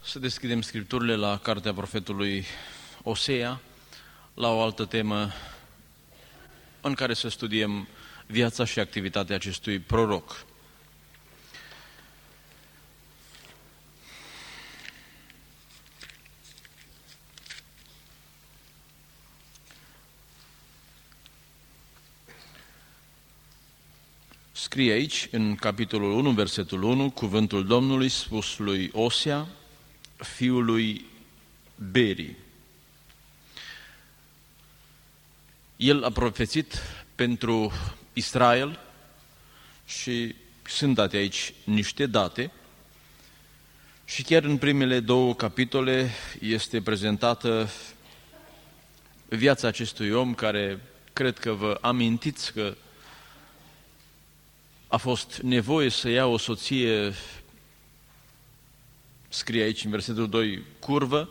Să deschidem scripturile la cartea profetului Osea, la o altă temă în care să studiem viața și activitatea acestui proroc. Scrie aici, în capitolul 1, versetul 1, cuvântul Domnului spus lui Osea, fiului Beri. El a profețit pentru Israel și sunt date aici niște date și chiar în primele două capitole este prezentată viața acestui om care cred că vă amintiți că a fost nevoie să ia o soție, scrie aici în versetul 2, curvă,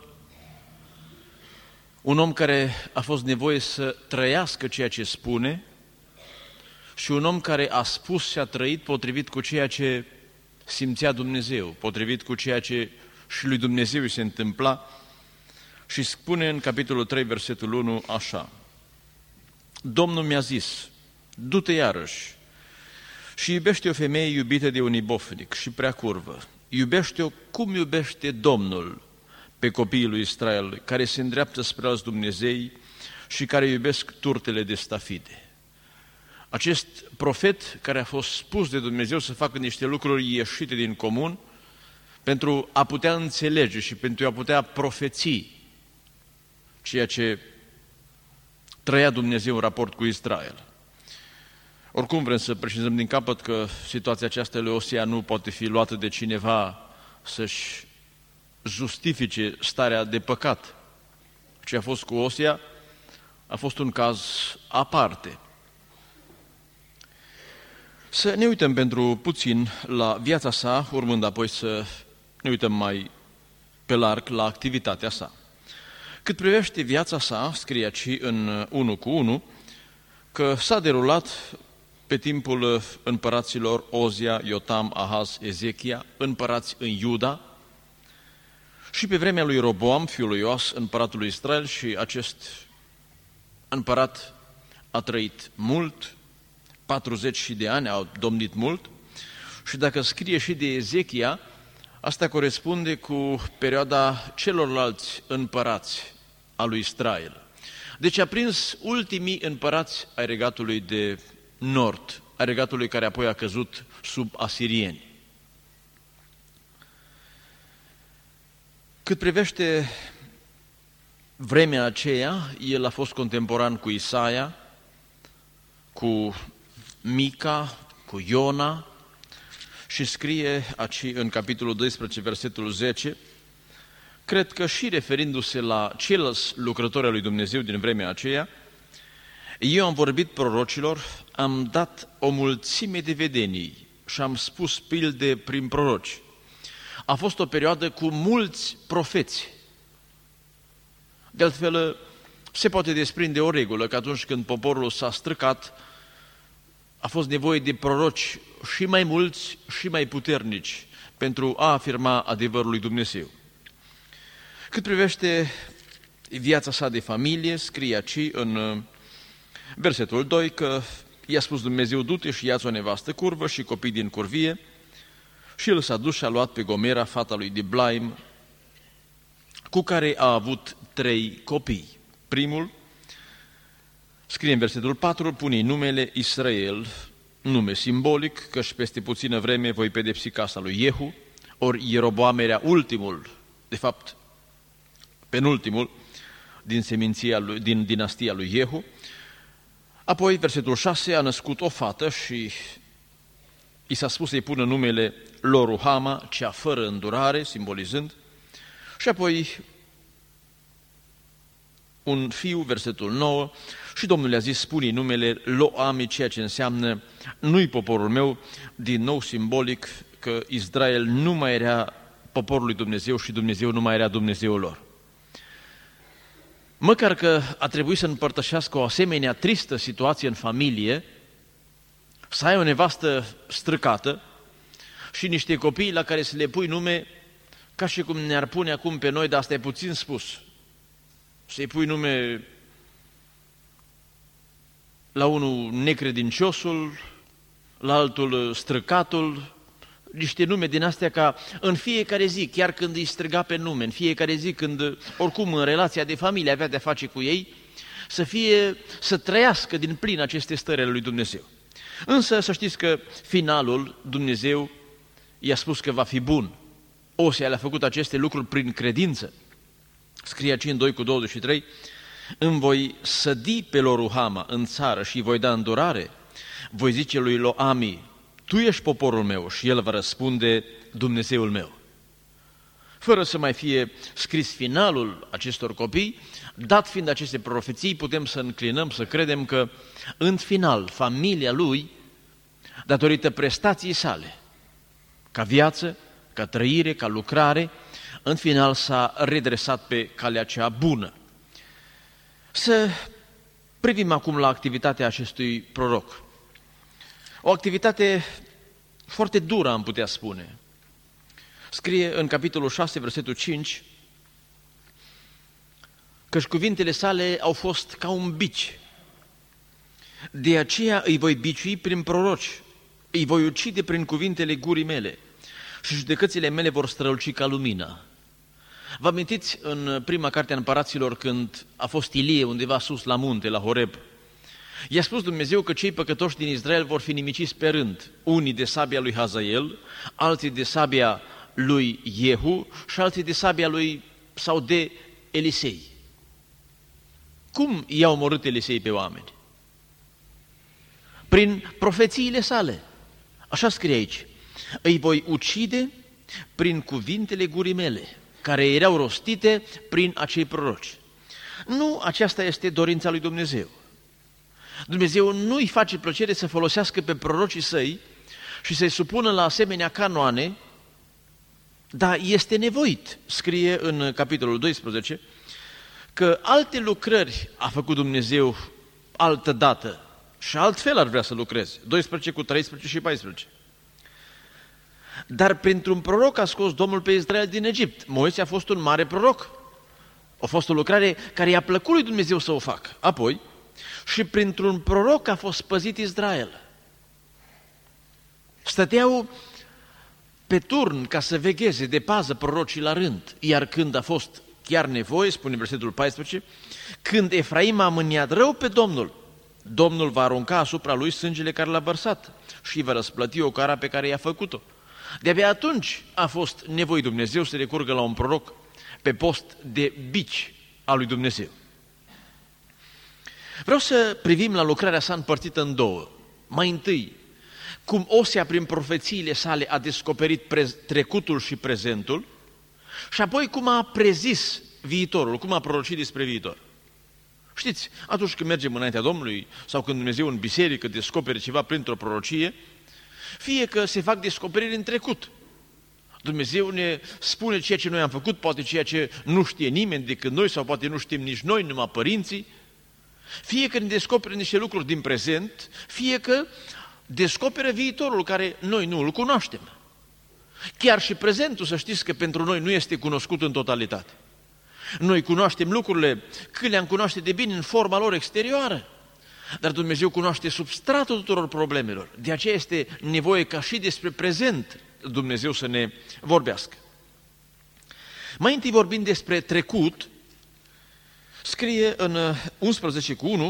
un om care a fost nevoie să trăiască ceea ce spune și un om care a spus și a trăit potrivit cu ceea ce simțea Dumnezeu, potrivit cu ceea ce și lui Dumnezeu îi se întâmpla și spune în capitolul 3, versetul 1, așa: Domnul mi-a zis, du-te iarăși și iubește o femeie iubită de un ibofnic și prea curvă. Iubește-o cum iubește Domnul pe copiii lui Israel, care se îndreaptă spre alți Dumnezei și care iubesc turtele de stafide. Acest profet care a fost spus de Dumnezeu să facă niște lucruri ieșite din comun pentru a putea înțelege și pentru a putea profeți ceea ce trăia Dumnezeu în raport cu Israel. Oricum vrem să precizăm din capăt că situația aceasta lui Osea nu poate fi luată de cineva să-și justifice starea de păcat. Ce a fost cu Osea a fost un caz aparte. Să ne uităm pentru puțin la viața sa, urmând apoi să ne uităm mai pe larg la activitatea sa. Cât privește viața sa, scrie aici în 1:1, că s-a derulat pe timpul împăraților Ozia, Iotam, Ahaz, Ezechia, împărați în Iuda, și pe vremea lui Roboam, fiul lui Ioas, împăratul lui Israel, și acest împărat a trăit mult, 40 de ani, a domnit mult, și dacă scrie și de Ezechia, asta corespunde cu perioada celorlalți împărați a lui Israel. Deci a prins ultimii împărați ai regatului de nord, a regatului care apoi a căzut sub asirieni. Cât privește vremea aceea, el a fost contemporan cu Isaia, cu Mica, cu Iona și scrie aici în capitolul 12, versetul 10, cred că și referindu-se la ceilalți lucrători al lui Dumnezeu din vremea aceea, eu am vorbit prorocilor, am dat o mulțime de vedenii și am spus pilde prin proroci. A fost o perioadă cu mulți profeți. De altfel, se poate desprinde o regulă că atunci când poporul s-a străcat, a fost nevoie de proroci și mai mulți și mai puternici pentru a afirma adevărul lui Dumnezeu. Cât privește viața sa de familie, scrie aici în versetul 2 că i-a spus Dumnezeu, du-te și ia-ți o nevastă curvă și copii din curvie, și el s-a dus și a luat pe Gomera, fata lui Diblaim, cu care a avut 3 copii. Primul, scrie în versetul 4, pune numele Israel, nume simbolic, căci peste puțină vreme voi pedepsi casa lui Iehu, ori Ieroboam era ultimul, de fapt penultimul, din seminția lui, din dinastia lui Iehu. Apoi, versetul 6, a născut o fată și i s-a spus să-i pună numele Loruhama, cea fără îndurare, simbolizând, și apoi un fiu, versetul 9, și Domnul i-a zis, spune numele Loami, ceea ce înseamnă nu-i poporul meu, din nou simbolic că Israel nu mai era poporul lui Dumnezeu și Dumnezeu nu mai era Dumnezeul lor. Măcar că a trebuit să împărtășească o asemenea tristă situație în familie, să ai o nevastă străcată și niște copii la care să le pui nume ca și cum ne-ar pune acum pe noi, dar asta e puțin spus, să-i pui nume la unul necredinciosul, la altul străcatul, niște nume din astea ca în fiecare zi, chiar când îi striga pe nume, în fiecare zi când oricum în relația de familie avea de-a face cu ei, să trăiască din plin aceste stări ale lui Dumnezeu. Însă să știți că finalul Dumnezeu i-a spus că va fi bun. Osea le-a făcut aceste lucruri prin credință. Scrie aici în 2:23, îmi voi sădi pe Lo-ruhama în țară și voi da îndurare. Voi zice lui Lo-ami, tu ești poporul meu, și el va răspunde, Dumnezeul meu. Fără să mai fie scris finalul acestor copii, dat fiind aceste profeții, putem să înclinăm, să credem că în final familia lui, datorită prestației sale, ca viață, ca trăire, ca lucrare, în final s-a redresat pe calea cea bună. Să privim acum la activitatea acestui proroc. O activitate foarte dură, am putea spune. Scrie în capitolul 6, versetul 5, căci cuvintele sale au fost ca un bici. De aceea îi voi biciui prin proroci, îi voi ucide prin cuvintele gurii mele și judecățile mele vor străluci ca lumina. Vă amintiți în prima carte a Împăraților când a fost Ilie undeva sus la munte, la Horeb? I-a spus Dumnezeu că cei păcătoși din Israel vor fi nimiciți pe rând, unii de sabia lui Hazael, alții de sabia lui Jehu și alții de sabia lui sau de Elisei. Cum i-a omorât Elisei pe oameni? Prin profețiile sale. Așa scrie aici. Îi voi ucide prin cuvintele gurii mele, care erau rostite prin acei proroci. Nu aceasta este dorința lui Dumnezeu. Dumnezeu nu îi face plăcere să folosească pe prorocii săi și să-i supună la asemenea canoane, dar este nevoit, scrie în capitolul 12, că alte lucrări a făcut Dumnezeu altă dată și altfel ar vrea să lucreze, 12 cu 13 și 14. Dar printr-un proroc a scos Domnul pe Israel din Egipt. Moise a fost un mare proroc. A fost o lucrare care i-a plăcut lui Dumnezeu să o facă. Apoi, și printr-un proroc a fost păzit Israel. Stăteau pe turn ca să vegheze de pază prorocii la rând, iar când a fost chiar nevoie, spune versetul 14, când Efraim a mâniat rău pe Domnul, Domnul va arunca asupra lui sângele care l-a vărsat și va răsplăti o cara pe care i-a făcut-o. De-abia atunci a fost nevoie Dumnezeu să recurgă la un proroc pe post de bici al lui Dumnezeu. Vreau să privim la lucrarea sa împărțită în două. Mai întâi, cum Osea prin profețiile sale a descoperit trecutul și prezentul și apoi cum a prezis viitorul, cum a prorocit despre viitor. Știți, atunci când mergem înaintea Domnului sau când Dumnezeu în biserică descopere ceva printr-o prorocie, fie că se fac descoperiri în trecut. Dumnezeu ne spune ceea ce noi am făcut, poate ceea ce nu știe nimeni decât noi sau poate nu știm nici noi, numai părinții. Fie că ne descoperă niște lucruri din prezent, fie că descoperă viitorul care noi nu îl cunoaștem. Chiar și prezentul, să știți că pentru noi nu este cunoscut în totalitate. Noi cunoaștem lucrurile cât le-am cunoaște de bine în forma lor exterioară, dar Dumnezeu cunoaște substratul tuturor problemelor. De aceea este nevoie ca și despre prezent Dumnezeu să ne vorbească. Mai întâi vorbind despre trecut, scrie în 11:1,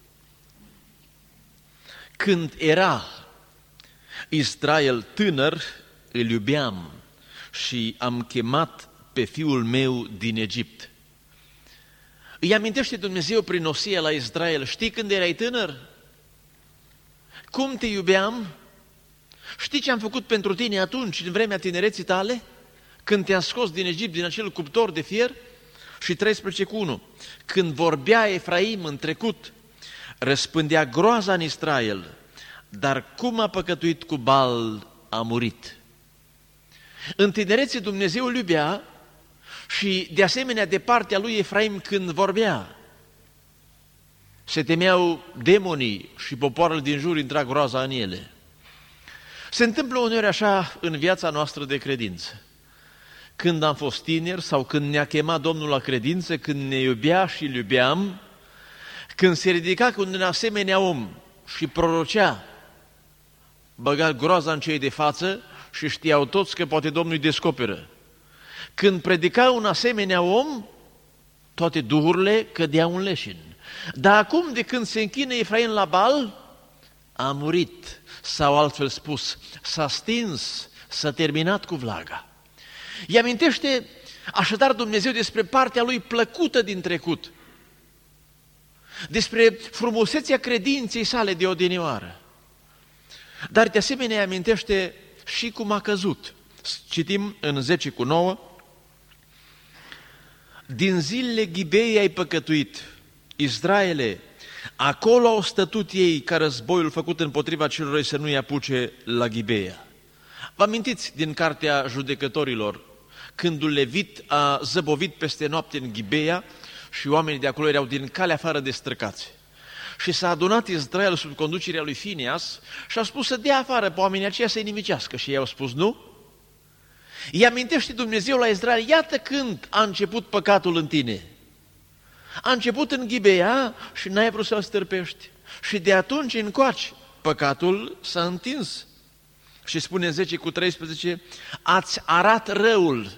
când era Israel tânăr, îl iubeam și am chemat pe fiul meu din Egipt. Îi amintește Dumnezeu prin Osea la Israel, știi când erai tânăr? Cum te iubeam? Știi ce am făcut pentru tine atunci, în vremea tinereții tale? Când te-am scos din Egipt, din acel cuptor de fier? Și 13:1, când vorbea Efraim în trecut, răspândea groaza în Israel, dar cum a păcătuit cu Baal, a murit. În tinerețe Dumnezeu îl iubea și de asemenea de partea lui Efraim când vorbea. Se temeau demonii și popoarele din jur intra groaza în ele. Se întâmplă uneori așa în viața noastră de credință, când am fost tineri sau când ne-a chemat Domnul la credință, când ne iubea și îl iubeam, când se ridica cu un asemenea om și prorocea, băga groaza în cei de față și știau toți că poate Domnul îi descoperă. Când predica un asemenea om, toate duhurile cădeau în leșin. Dar acum, de când se închină Efraim la Baal, a murit, sau altfel spus, s-a stins, s-a terminat cu vlaga. Îi amintește așadar Dumnezeu despre partea lui plăcută din trecut, despre frumusețea credinței sale de odinioară. Dar de asemenea îi amintește și cum a căzut. Citim în 10:9, din zilele Ghibei ai păcătuit, Israele, acolo au stătut ei ca războiul făcut împotriva celor răi să nu-i apuce la Ghibeia. Vă amintiți din cartea Judecătorilor, când un levit a zăbovit peste noapte în Ghibeia și oamenii de acolo erau din cale afară destrăcați. Și s-a adunat Israel sub conducerea lui Fineas și a spus să dea afară pe oamenii aceia să-i nimicească. Și ei au spus nu. Îi amintește Dumnezeu la Israel, iată când a început păcatul în tine. A început în Ghibeia și n-ai vrut să-l stârpești. Și de atunci încoace păcatul s-a întins. Și spune în 10:13, ați arat răul.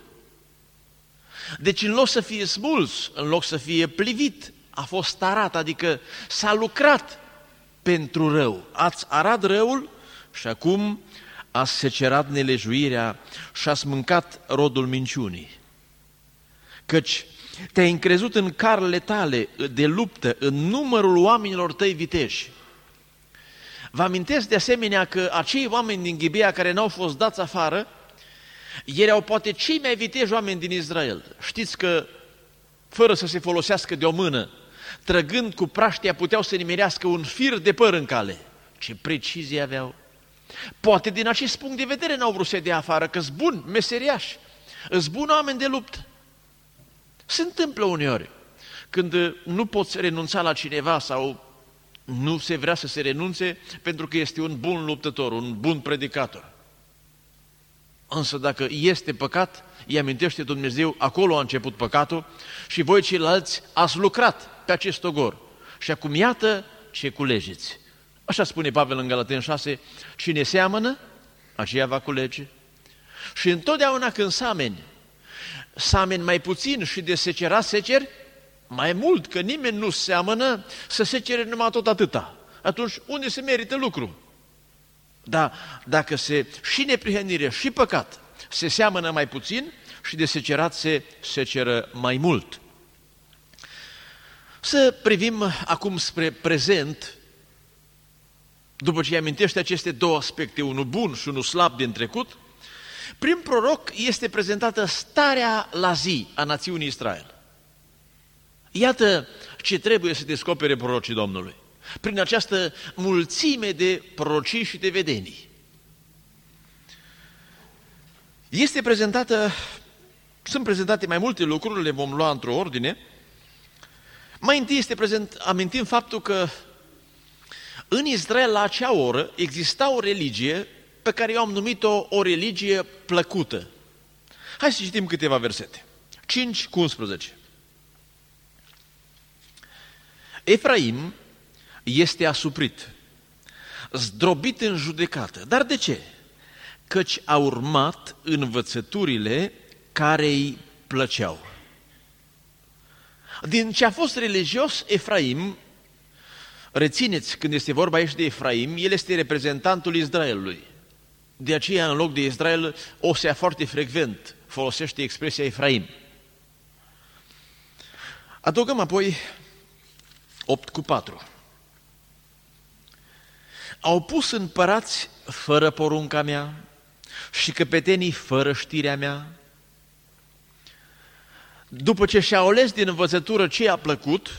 Deci în loc să fie smuls, în loc să fie plivit, a fost arat, adică s-a lucrat pentru rău. Ați arat răul și acum ați secerat nelejuirea și ați mâncat rodul minciunii. Căci te-ai încrezut în carele tale de luptă, în numărul oamenilor tăi viteji. Vă amintesc de asemenea că acei oameni din Ghibea care n-au fost dați afară, erau poate cei mai viteji oameni din Israel. Știți că, fără să se folosească de o mână, trăgând cu praștia, puteau să nimerească un fir de păr în cale. Ce precizie aveau! Poate din acest punct de vedere n-au vrut să dea afară, că-s buni meseriași, îs buni oameni de luptă. Se întâmplă uneori, când nu poți renunța la cineva sau nu se vrea să se renunțe pentru că este un bun luptător, un bun predicator. Însă dacă este păcat, îi amintește Dumnezeu, acolo a început păcatul și voi ceilalți ați lucrat pe acest ogor. Și acum iată ce culegeți. Așa spune Pavel în Galateni 6, cine seamănă, aceea va culege. Și întotdeauna când sameni mai puțin și de secerat seceri mai mult, că nimeni nu seamănă să secere numai tot atâta. Atunci unde se merită lucru? Dar dacă și neprihănire și păcat se seamănă mai puțin și de secerat se seceră mai mult. Să privim acum spre prezent, după ce îi amintește aceste două aspecte, unul bun și unul slab din trecut. Prin proroc este prezentată starea la zi a națiunii Israel. Iată ce trebuie să descopere prorocii Domnului prin această mulțime de prorocii și de vedenii. Sunt prezentate mai multe lucruri, le vom lua într-o ordine. Mai întâi amintim faptul că în Israel la acea oră exista o religie pe care eu am numit-o o religie plăcută. Hai să citim câteva versete. 5:11. Efraim este asuprit, zdrobit în judecată. Dar de ce? Căci a urmat învățăturile care îi plăceau. Din ce a fost religios Efraim, rețineți, când este vorba aici de Efraim, el este reprezentantul Israelului. De aceea, în loc de Israel, Osea foarte frecvent folosește expresia Efraim. Adăugăm apoi 8:4. Au pus împărați fără porunca mea și căpetenii fără știrea mea. După ce și-a ales din învățătură ce i-a plăcut,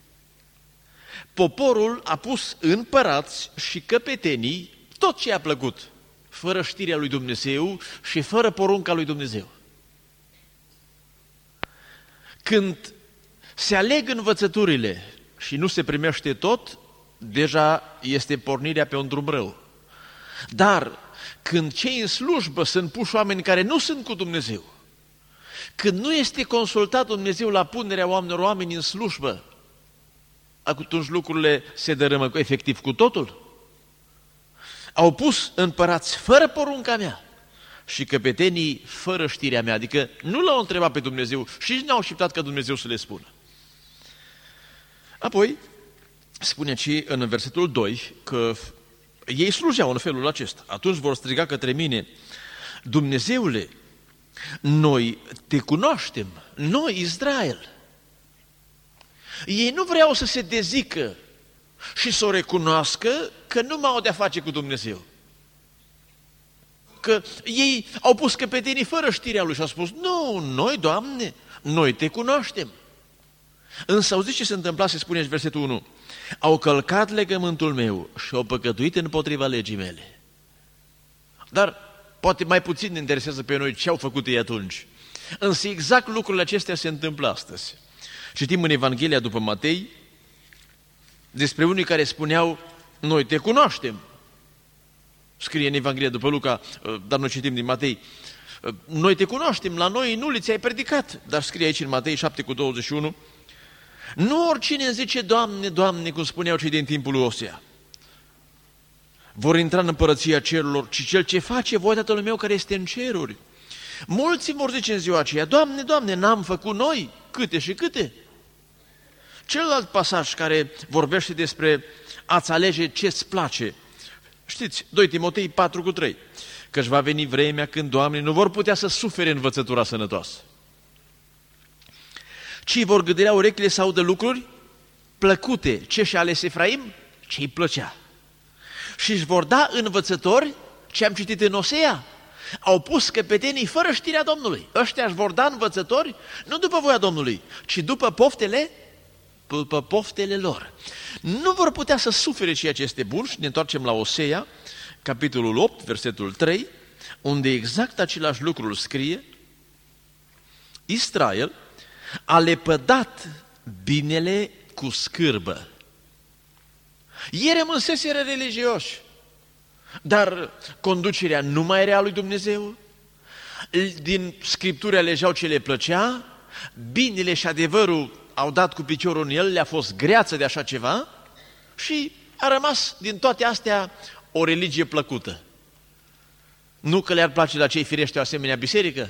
poporul a pus împărați și căpetenii tot ce i-a plăcut, fără știrea lui Dumnezeu și fără porunca lui Dumnezeu. Când se aleg învățăturile și nu se primește tot, deja este pornirea pe un drum rău. Dar când cei în slujbă sunt puși oameni care nu sunt cu Dumnezeu, când nu este consultat Dumnezeu la punerea oameni în slujbă, atunci lucrurile se dărâmă efectiv cu totul. Au pus împărați fără porunca mea și căpetenii fără știrea mea, adică nu l-au întrebat pe Dumnezeu și nici n-au așteptat ca Dumnezeu să le spună. Apoi, spune și în versetul 2 că ei slujeau în felul acesta. Atunci vor striga către mine: Dumnezeule, noi te cunoaștem, noi Israel. Ei nu vreau să se dezică și să o recunoască că nu m-au de-a face cu Dumnezeu. Că ei au pus căpetenii fără știrea lui și au spus: nu, noi, Doamne, noi te cunoaștem. Însă auziți ce se întâmpla, se spune în versetul 1: au călcat legământul meu și au păcătuit împotriva legii mele. Dar poate mai puțin ne interesează pe noi ce au făcut ei atunci. Însă exact lucrurile acestea se întâmplă astăzi. Citim în Evanghelia după Matei despre unii care spuneau: noi te cunoaștem. Scrie în Evanghelia după Luca, dar noi citim din Matei: noi te cunoaștem, la noi nu ți-ai predicat. Dar scrie aici în Matei 7:21: nu oricine îmi zice Doamne, Doamne, cum spuneau cei din timpul lui Osea, vor intra în împărăția cerurilor, ci cel ce face voia Tatălui meu care este în ceruri. Mulți vor zice în ziua aceea: Doamne, Doamne, n-am făcut noi câte și câte? Celălalt pasaj care vorbește despre a-ți alege ce-ți place, știți, 2 Timotei 4:3, căci va veni vremea când oamenii nu vor putea să sufere învățătura sănătoasă, ci vor gâdea urechile să audă lucruri plăcute. Ce și-a ales Efraim? Ce-i plăcea. Și își vor da învățători, ce am citit în Osea, au pus căpetenii fără știrea Domnului. Ăștia își vor da învățători, nu după voia Domnului, ci după poftele lor. Nu vor putea să sufere ceea ce este bun. Și ne întoarcem la Osea, capitolul 8, versetul 3, unde exact același lucru scrie: Israel a lepădat binele cu scârbă. Ei rămânseseră religioși, dar conducerea nu mai era a lui Dumnezeu, din Scripturi alegeau ce le plăcea, binele și adevărul au dat cu piciorul în el, le-a fost greață de așa ceva și a rămas din toate astea o religie plăcută. Nu că le-ar place la cei firește o asemenea biserică?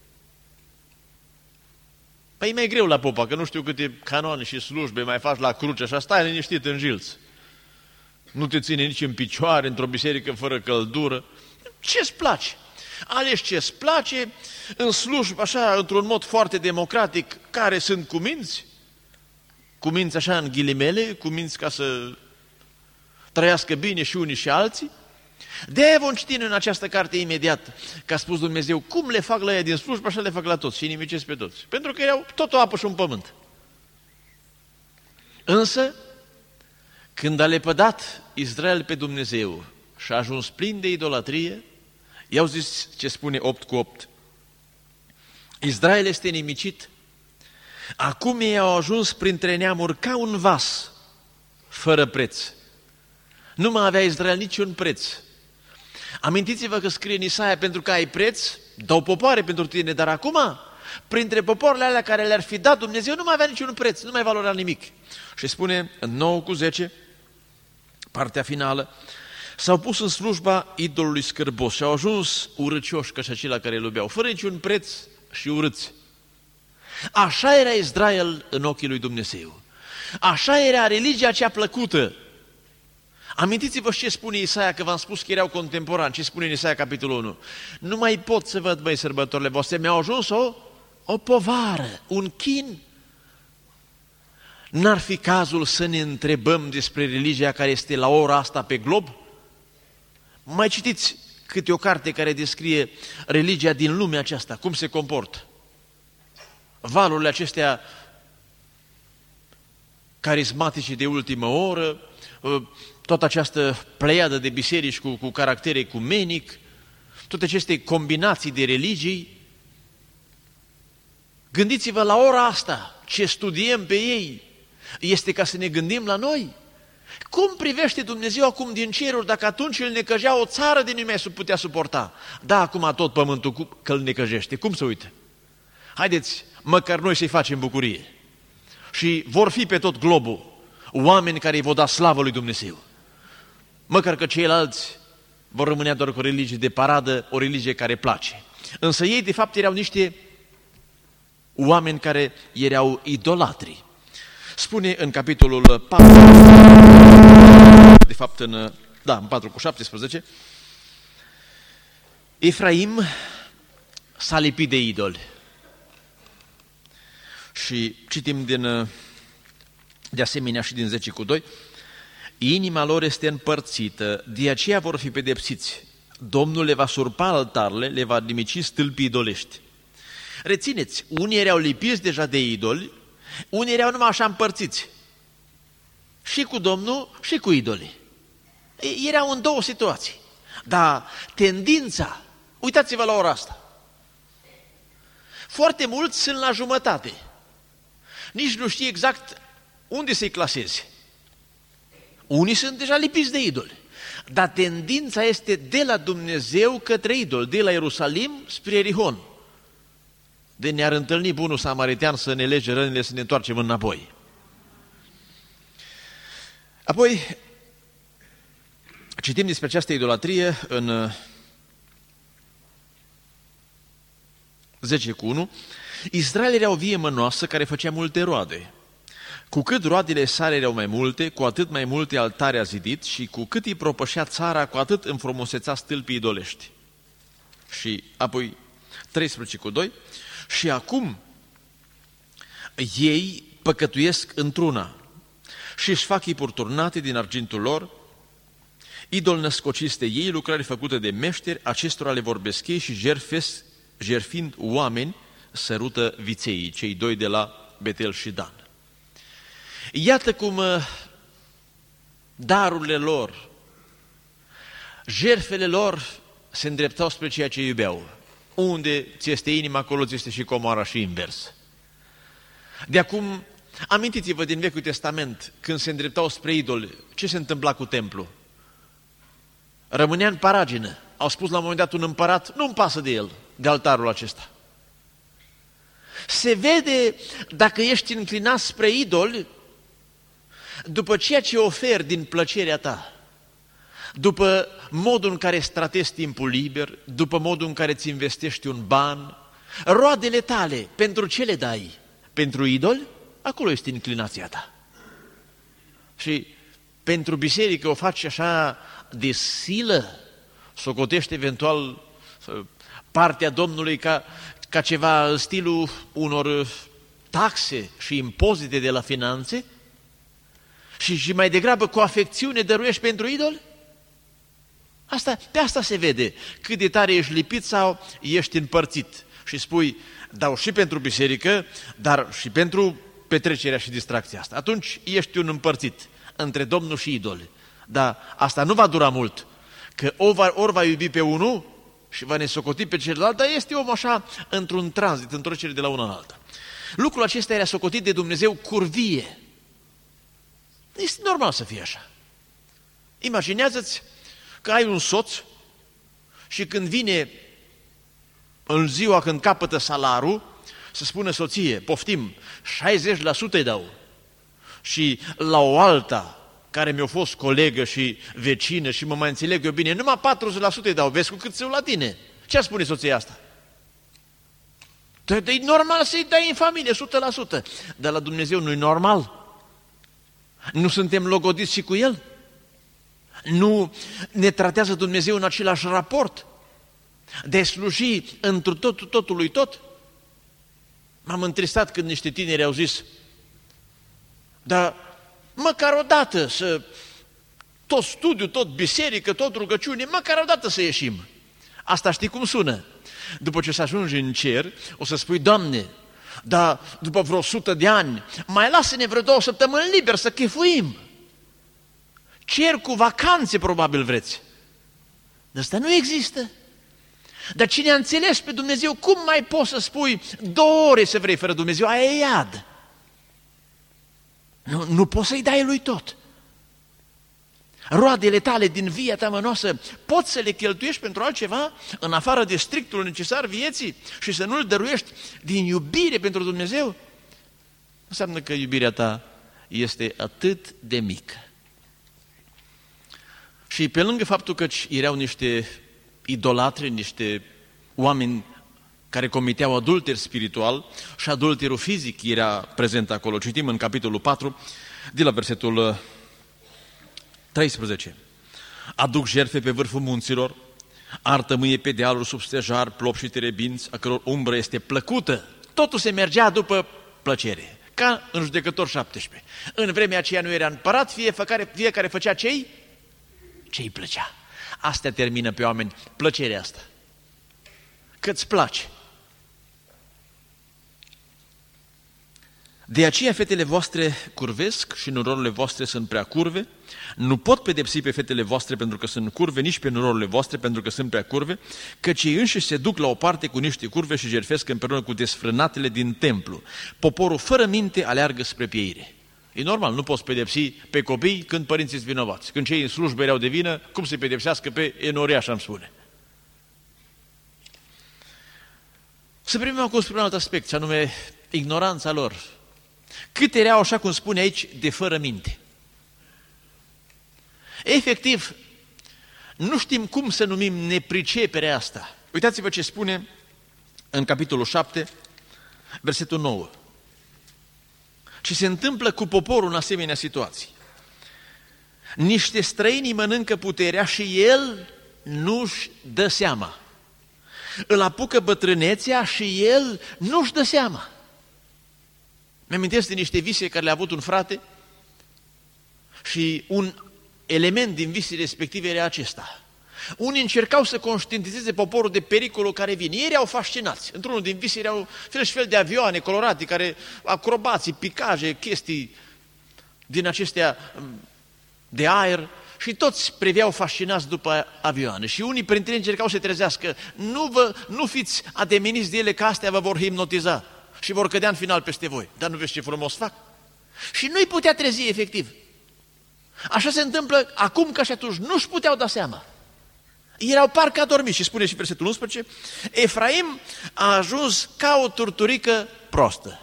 Păi e mai greu la popa, că nu știu câte canoane și slujbe mai faci la cruce, așa stai liniștit în jilț. Nu te ține nici în picioare, într-o biserică fără căldură. Ce-ți place? Alegi ce-ți place, în slujbă, așa, într-un mod foarte democratic, care sunt cuminți așa în ghilimele, cuminți ca să trăiască bine și unii și alții. De-aia vom citi în această carte imediat că a spus Dumnezeu: cum le fac la ea din slujbă, așa le fac la toți și nimicesc pe toți. Pentru că erau tot o apă și un pământ. Însă, când a lepădat Israel pe Dumnezeu și a ajuns plin de idolatrie, i-au zis ce spune 8:8: Israel este nimicit, acum ei au ajuns printre neamuri ca un vas fără preț. Nu mai avea Israel niciun preț. Amintiți-vă că scrie în Isaia: pentru că ai preț, dau popoare pentru tine, dar acum, printre popoarele alea care le-ar fi dat Dumnezeu, nu mai avea niciun preț, nu mai valorea nimic. Și spune în 9:10, partea finală: s-au pus în slujba idolului scârbos și au ajuns urâcioși ca și acela care îl iubeau, fără niciun preț și urâți. Așa era Israel în ochii lui Dumnezeu. Așa era religia cea plăcută. Amintiți-vă ce spune Isaia, că v-am spus că erau contemporani. Ce spune în Isaia capitolul 1? Nu mai pot să văd, băi, sărbătorile voastre, mi-au ajuns o povară, un chin. N-ar fi cazul să ne întrebăm despre religia care este la ora asta pe glob? Mai citiți câte o carte care descrie religia din lumea aceasta, cum se comportă. Valurile acestea carismatice de ultimă oră, toată această pleiadă de biserici cu caracter ecumenic, toate aceste combinații de religii. Gândiți-vă la ora asta, ce studiem pe ei, este ca să ne gândim la noi. Cum privește Dumnezeu acum din ceruri dacă atunci îl necăjea o țară de nu mai putea suporta? Da, acum tot pământul că îl necăjește, cum să uite? haideți măcar noi să-i facem bucurie. Și vor fi pe tot globul oameni care îi vor da slavă lui Dumnezeu. Măcar că ceilalți vor rămâne doar cu o religie de paradă, o religie care place. Însă ei, de fapt, erau niște oameni care erau idolatri. Spune în capitolul 4, de fapt în 4:17, Efraim s-a lipit de idoli. Și citim de asemenea și din 10:2, inima lor este împărțită, de aceea vor fi pedepsiți. Domnul le va surpa altarele, le va nimici stâlpii idolești. Rețineți, unii erau lipiți deja de idoli, unii erau numai așa împărțiți. Și cu Domnul și cu idolii. Erau în două situații. Dar tendința, uitați-vă la ora asta, foarte mulți sunt la jumătate. Nici nu știe exact unde să-i claseze. Unii sunt deja lipiți de idoli. Dar tendința este de la Dumnezeu către idol, de la Ierusalim spre Ierihon. De ne-ar întâlni bunul samaritean să ne lege rănile, să ne întoarcem înapoi. Apoi, citim despre această idolatrie în 10:1. Israel era o vie mănoasă care făcea multe roade. Cu cât roadele sale erau mai multe, cu atât mai multe altare a zidit și cu cât îi propășea țara, cu atât înfrumusețea stâlpii idolești. Și apoi 13:2. Și acum ei păcătuiesc într-una și își fac chipuri turnate din argintul lor, idol născociste ei, lucrări făcute de meșteri, acestora le vorbesc ei și jerfind oameni, sărută vițeii, cei doi de la Betel și Dan. Iată cum darurile lor, jertfele lor se îndreptau spre ceea ce iubeau. Unde ți este inima, acolo ți este și comoara și invers. De acum, amintiți-vă din Vechiul Testament, când se îndreptau spre idoli, ce se întâmpla cu templu? Rămânea în paragină. Au spus la un moment dat un împărat, nu-mi pasă de el, de altarul acesta. Se vede dacă ești înclinat spre idoli, după ceea ce oferi din plăcerea ta, după modul în care îți tratezi timpul liber, după modul în care îți investești un ban, roadele tale, pentru ce le dai? Pentru idoli? Acolo este inclinația ta. Și pentru biserică o faci așa de silă, socotești eventual partea Domnului ca ceva în stilul unor taxe și impozite de la finanțe și mai degrabă cu afecțiune dăruiești pentru idoli? Pe asta se vede cât de tare ești lipit sau ești împărțit. Și spui, dau și pentru biserică, dar și pentru petrecerea și distracția asta. Atunci ești un împărțit între Domnul și idoli. Dar asta nu va dura mult, că ori va iubi pe unul și va nesocoti pe celălalt, dar este om așa într-un tranzit, într-o trecere de la una în alta. Lucrul acesta era socotit de Dumnezeu curvie. Este normal să fie așa. Imaginează-ți că ai un soț și când vine în ziua când capătă salarul, să spună soție, poftim, 60% îi dau. Și la o alta, care mi-a fost colegă și vecină și mă mai înțeleg eu bine, numai 40% îi dau, vezi cu cât se la tine. Ce ar spune soția asta? E normal să-i dai în familie, 100%. Dar la Dumnezeu nu-i normal. Nu suntem logodiți și cu El? Nu ne tratează Dumnezeu în același raport de sluji întru totului tot? M-am întristat când niște tineri au zis, dar măcar o dată să, tot studiu, tot biserică, tot rugăciune, măcar o dată să ieșim. Asta știi cum sună? După ce să ajungi în cer, o să spui, Doamne, dar după vreo 100 de ani, mai lasă-ne vreo 2 săptămâni liber să chefuim. Cer cu vacanțe probabil vreți. Dar asta nu există. Dar cine a înțeles pe Dumnezeu, cum mai poți să spui 2 ore să vrei fără Dumnezeu? Aia e iad. Nu poți să-i dai lui tot. roadele tale din via ta mănoasă, poți să le cheltuiești pentru altceva în afară de strictul necesar vieții și să nu-l dăruiești din iubire pentru Dumnezeu? Înseamnă că iubirea ta este atât de mică. Și pe lângă faptul că erau niște idolatri, niște oameni care comiteau adulter spiritual și adulterul fizic era prezent acolo. Citim în capitolul 4, de la versetul 13. Aduc jertfe pe vârful munților, artămâie pe dealuri sub stejar, plop și terebinți, a căror umbră este plăcută. Totul se mergea după plăcere, ca în Judecător 17. În vremea aceea nu era împărat, fiecare făcea ce-i plăcea. Astea termină pe oameni, plăcerea asta. Că-ți place. De aceea fetele voastre curvesc și nurorile voastre sunt prea curve. Nu pot pedepsi pe fetele voastre pentru că sunt curve, nici pe nurorile voastre pentru că sunt prea curve, căci ei înșiși se duc la o parte cu niște curve și jertfesc împreună cu desfrânatele din templu. Poporul fără minte aleargă spre pieire. E normal, nu poți pedepsi pe copii când părinții sunt vinovați. Când cei în slujbă erau de vină, cum se pedepsească pe enoriaș, am spune. Să primim acum spre un alt aspect, și anume ignoranța lor. Cât erau, așa cum spune aici, de fără minte. Efectiv, nu știm cum să numim nepriceperea asta. Uitați-vă ce spune în capitolul 7, versetul 9. Ce se întâmplă cu poporul în asemenea situații. Niște străini mănâncă puterea și el nu-și dă seama. Îl apucă bătrânețea și el nu-și dă seama. Mi-amintesc de niște vise care le-a avut un frate și un element din visele respective era acesta. Unii încercau să conștientizeze poporul de pericolul care vine. Ei erau fascinați. Într-unul din vise erau fel și fel de avioane colorate, care acrobații, picaje, chestii din acestea de aer și toți priveau fascinați după avioane. Și unii printre ei încercau să trezească. Nu fiți ademeniți de ele, că astea vă vor hipnotiza și vor cădea în final peste voi. Dar nu vezi ce frumos fac? Și nu-i putea trezi efectiv. Așa se întâmplă acum ca și atunci. Nu-și puteau da seama. Erau parcă adormiți. Și spune și versetul 11, Efraim a ajuns ca o turturică prostă.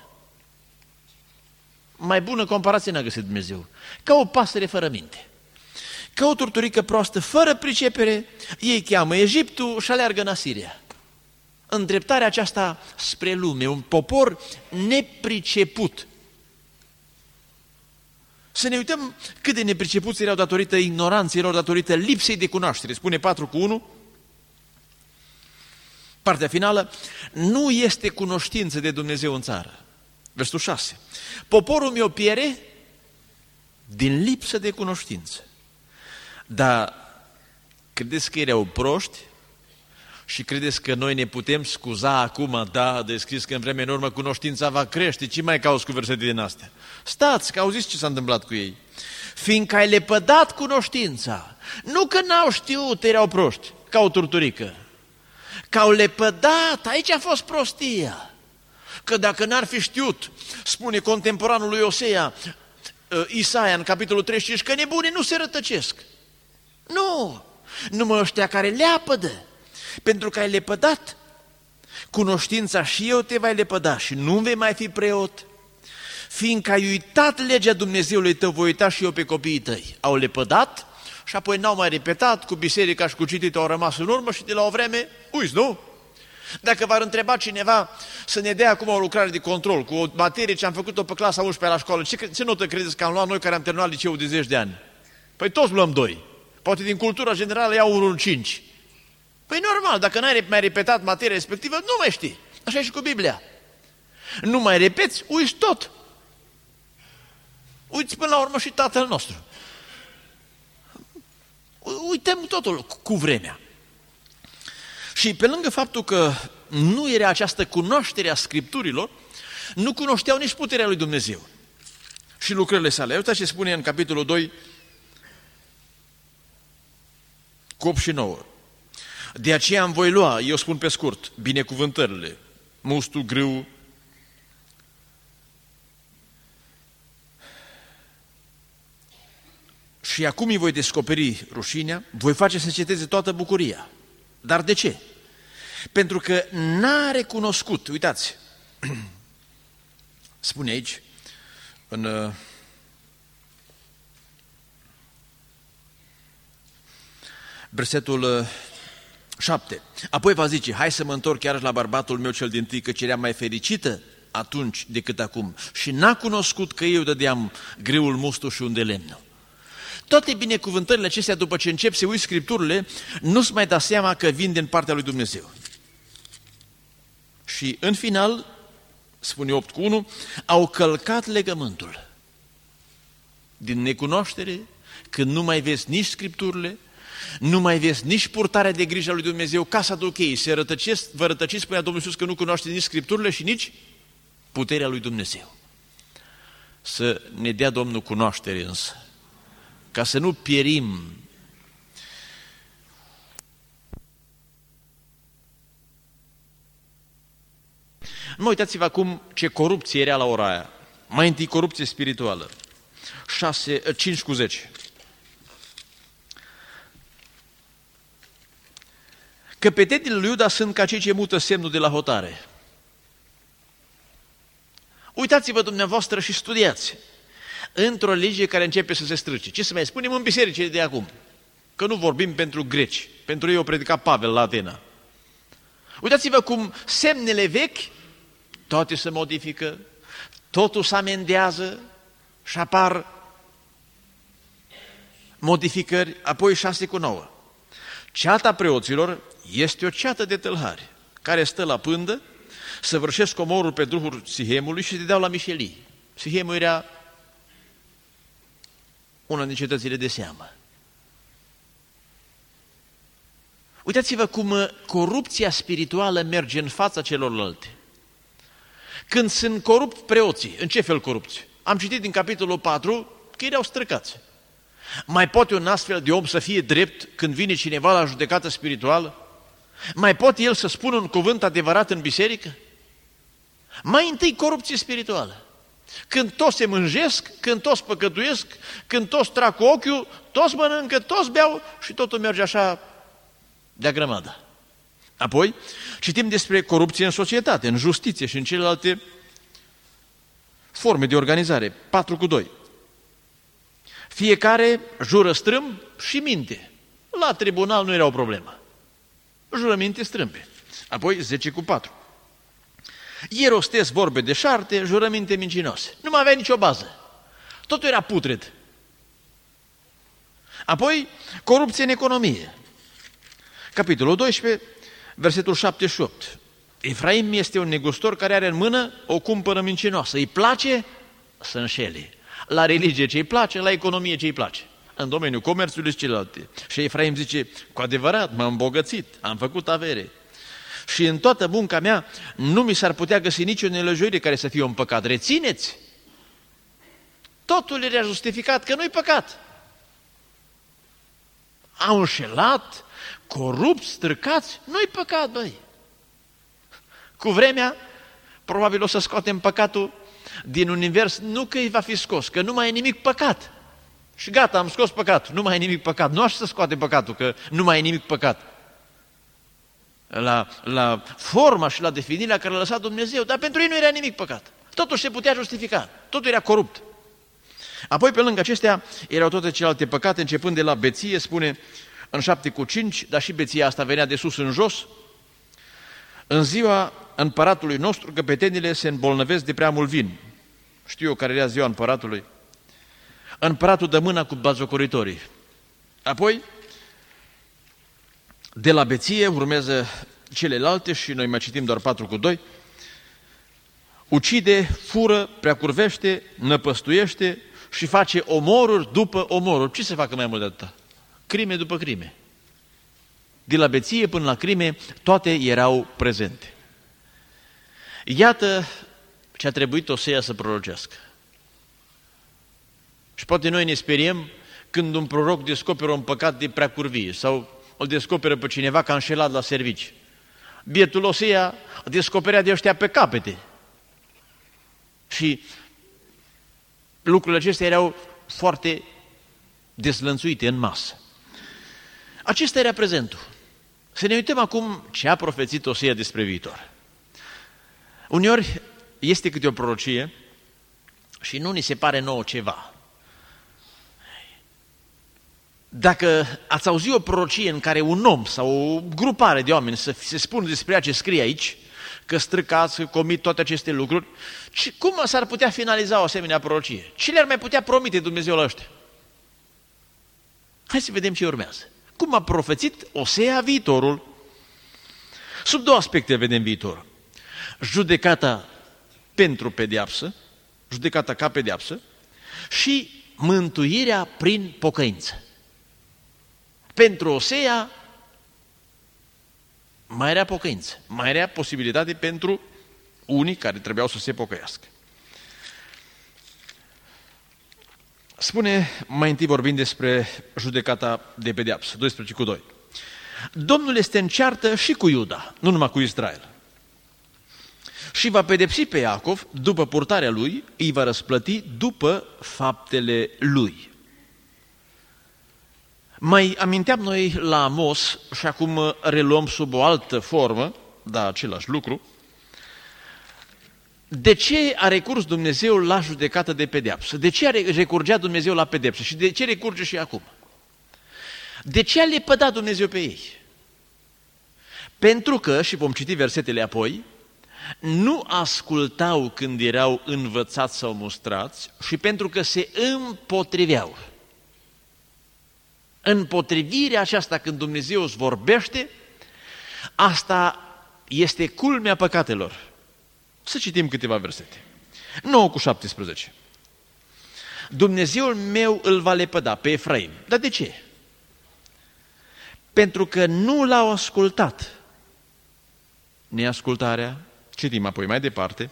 Mai bună comparație n-a găsit Dumnezeu. Ca o pasăre fără minte. Ca o turturică proastă, fără pricepere, ei cheamă Egiptul și aleargă în Asiria. Îndreptarea aceasta spre lume, un popor nepriceput. Să ne uităm cât de nepricepuți erau datorită ignoranței lor, datorită lipsei de cunoaștere. Spune 4:1, partea finală, nu este cunoștință de Dumnezeu în țară. Versetul 6, poporul meu piere din lipsă de cunoștință. Dar credeți că erau proști? Și credeți că noi ne putem scuza acum, da, descris că în vremea în urmă cunoștința va crește, ce mai cauți cu versete din astea? Stați, că auziți ce s-a întâmplat cu ei. Fiindcă ai lepădat cunoștința, nu că n-au știut, erau proști, ca o turturică, că au lepădat, aici a fost prostia. Că dacă n-ar fi știut, spune contemporanul lui Isaia în capitolul 35, că nebunii nu se rătăcesc. Nu, numai ăștia care leapădă. Pentru că ai lepădat cunoștința și eu te voi lepăda și nu vei mai fi preot. Fiindcă ai uitat legea Dumnezeului tău, voi uita și eu pe copiii tăi. Au lepădat și apoi n-au mai repetat, cu biserica și cu citit au rămas în urmă și de la o vreme, uiți, nu? Dacă v-ar întreba cineva să ne dea acum o lucrare de control cu o materie ce am făcut-o pe clasa 11 la școală, ce notă credeți că am luat noi care am terminat liceul de 10 de ani? Păi toți luăm 2. Poate din cultura generală iau unul 5. Păi normal, dacă n-ai mai repetat materia respectivă, nu mai știi. Așa e și cu Biblia. Nu mai repeți, uiți tot. Uiți până la urmă și Tatăl nostru. Uităm totul cu vremea. Și pe lângă faptul că nu era această cunoaștere a Scripturilor, nu cunoșteau nici puterea lui Dumnezeu și lucrările sale. Uitați ce spune în capitolul 2, cu 8 și 9. De aceea îmi voi lua, eu spun pe scurt, binecuvântările, mustul, grâu, și acum îi voi descoperi rușinea, voi face să înceteze toată bucuria. Dar de ce? Pentru că n-a recunoscut, uitați, spune aici, în versetul 7. Apoi va zice, hai să mă întorc chiar la bărbatul meu cel dintâi, căci era mai fericită atunci decât acum. Și n-a cunoscut că eu dădeam greul mustul și un de lemnul. Toate binecuvântările acestea, după ce încep să uiți Scripturile, nu-ți mai da seama că vin din partea lui Dumnezeu. Și în final, spune 8:1, au călcat legământul. Din necunoaștere, când nu mai vezi nici Scripturile, nu mai vezi nici purtarea de grijă a lui Dumnezeu, casa de ok, vă rătăciți, spunea Domnul Iisus, că nu cunoaște nici Scripturile și nici puterea lui Dumnezeu. Să ne dea Domnul cunoaștere însă, ca să nu pierim. Nu uitați-vă acum ce corupție era la ora aia. Mai întâi corupție spirituală. 5:10. Căpetenile lui Iuda sunt ca cei ce mută semnul de la hotare. Uitați-vă dumneavoastră și studiați. Într-o religie care începe să se strâce. Ce să mai spunem în bisericile de acum? Că nu vorbim pentru greci. Pentru ei o predica Pavel la Atena. Uitați-vă cum semnele vechi, toate se modifică, totul se amendează și apar modificări, apoi 6:9. Ceata preoților este o ceată de tâlhari, care stă la pândă, săvârșesc omorul pe duhul Sihemului și se deau la mișelii. Sihemul era una din cetățile de seamă. Uitați-vă cum corupția spirituală merge în fața celorlalte. Când sunt corupți preoții, în ce fel corupți? Am citit din capitolul 4 că erau străcați. Mai poate un astfel de om să fie drept când vine cineva la judecată spirituală? Mai poate el să spună un cuvânt adevărat în biserică? Mai întâi corupție spirituală. Când toți se mânjesc, când toți păcătuiesc, când toți trag cu ochiul, toți mănâncă, toți beau și totul merge așa de-a grămadă. Apoi, citim despre corupție în societate, în justiție și în celelalte forme de organizare. 4:2. Fiecare jură strâmb și minte. La tribunal nu era o problemă. Jurăminte strâmbe. Apoi 10:4. Ei rostesc vorbe deșarte, jurăminte mincinoase. Nu mai avea nicio bază. Totul era putred. Apoi, corupție în economie. Capitolul 12, versetul 7 și 8. Efraim este un negustor care are în mână o cumpără mincinoasă. Îi place să înșele. La religie ce îi place, la economie ce îi place. În domeniul comerțului și celelalte. Și Efraim zice, cu adevărat, m-am îmbogățit, am făcut avere. Și în toată munca mea nu mi s-ar putea găsi nicio nelăjuire care să fie un păcat. Rețineți! Totul era justificat că nu-i păcat. Au înșelat, corupți, străcați, nu-i păcat, băi. Cu vremea, probabil o să scoatem păcatul din univers, nu că îi va fi scos, că nu mai e nimic păcat. Și gata, am scos păcatul, nu mai e nimic păcat. Nu așa să scoate păcatul, că nu mai e nimic păcat. La forma și la definirea care l-a lăsat Dumnezeu, dar pentru ei nu era nimic păcat. Totul se putea justifica, totul era corupt. Apoi, pe lângă acestea, erau toate celelalte păcate, începând de la beție, spune în 7:5, dar și beția asta venea de sus în jos. În ziua împăratului nostru, căpetenile se îmbolnăvesc de prea mult vin. Știu eu care era ziua împăratului. Împăratul dă mâna cu batjocoritorii. Apoi, de la beție urmează celelalte și noi mai citim doar 4:2. Ucide, fură, preacurvește, năpăstuiește și face omoruri după omoruri. Ce se facă mai mult de atâta? Crime după crime. De la beție până la crime, toate erau prezente. Iată ce a trebuit Osea să prorocească. Și poate noi ne speriem când un proroc descoperă un păcat de preacurvie sau îl descoperă pe cineva că a înșelat la servici. Bietul Osea descoperea de ăștia pe capete. Și lucrurile acestea erau foarte dezlănțuite în masă. Acesta era prezentul. Să ne uităm acum ce a profețit Osea despre viitor. Uneori este câte o prorocie și nu ni se pare nouă ceva. Dacă ați auzit o prorocie în care un om sau o grupare de oameni să se spună despre ea ce scrie aici, că străcați, că comit toate aceste lucruri, cum s-ar putea finaliza o asemenea prorocie? Ce le-ar mai putea promite Dumnezeu la ăștia? Hai să vedem ce urmează. Cum a profețit Osea viitorul? Sub două aspecte vedem viitorul. Judecata pentru pedeapsă, judecata ca pedeapsă și mântuirea prin pocăință. Pentru Osea, mai era pocăință, mai era posibilitate pentru unii care trebuiau să se pocăiască. Spune mai întâi vorbind despre judecata de pedeapsă, 12:2. Domnul este în ceartă și cu Iuda, nu numai cu Israel. Și va pedepsi pe Iacov după purtarea lui, îi va răsplăti după faptele lui. Mai aminteam noi la Amos și acum reluăm sub o altă formă, dar același lucru. De ce a recurs Dumnezeu la judecată de pedeapsă? De ce recurgea Dumnezeu la pedeapsă? Și de ce recurge și acum? De ce a lepădat Dumnezeu pe ei? Pentru că, și vom citi versetele apoi, nu ascultau când erau învățați sau mustrați și pentru că se împotriveau. Împotrivirea aceasta când Dumnezeu îți vorbește, asta este culmea păcatelor. Să citim câteva versete. 9:17. Dumnezeul meu îl va lepăda pe Efraim. Dar de ce? Pentru că nu l-au ascultat. Neascultarea, citim apoi mai departe,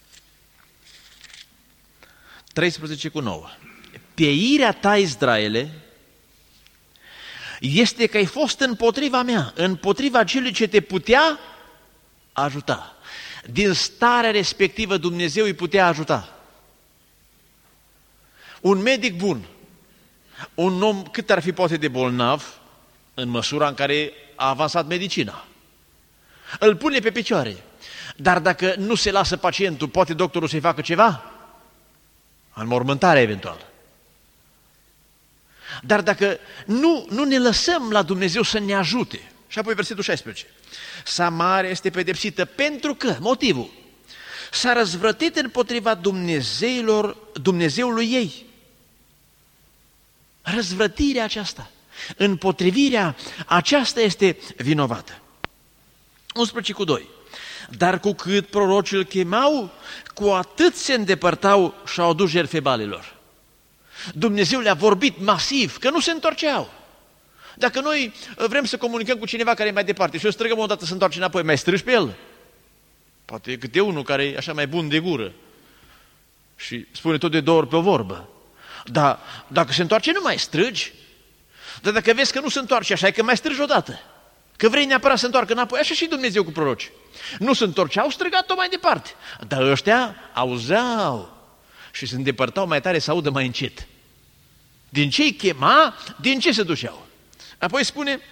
13:9. Pieirea ta, Israele, este că ai fost împotriva mea, împotriva celui ce te putea ajuta. Din starea respectivă Dumnezeu îi putea ajuta. Un medic bun, un om cât ar fi poate de bolnav, în măsura în care a avansat medicina, îl pune pe picioare. Dar dacă nu se lasă pacientul, poate doctorul să-i facă ceva? Înmormântarea eventual. Dar dacă nu ne lăsăm la Dumnezeu să ne ajute, și apoi versetul 16, Samaria este pedepsită pentru că, motivul, s-a răzvrătit împotriva Dumnezeului ei. Răzvrătirea aceasta, împotrivirea aceasta este vinovată. 11:2. Dar cu cât prorocii îl chemau, cu atât se îndepărtau și au dus jertfe balilor. Dumnezeu le-a vorbit masiv, că nu se întorceau. Dacă noi vrem să comunicăm cu cineva care e mai departe și o strigăm o dată să întoarce înapoi, mai strigi pe el? Poate câte unul care e așa mai bun de gură și spune tot de 2 ori pe o vorbă. Dar dacă se întoarce, nu mai strigi. Dar dacă vezi că nu se întoarce așa, e că mai strigi odată. Că vrei neapărat să întoarcă înapoi, așa și Dumnezeu cu proroci. Nu se întorceau, strigat-o mai departe. Dar ăștia auzeau și se îndepărtau mai tare să audă mai încet. Din ce îi chema, din ce se duceau. Apoi spune,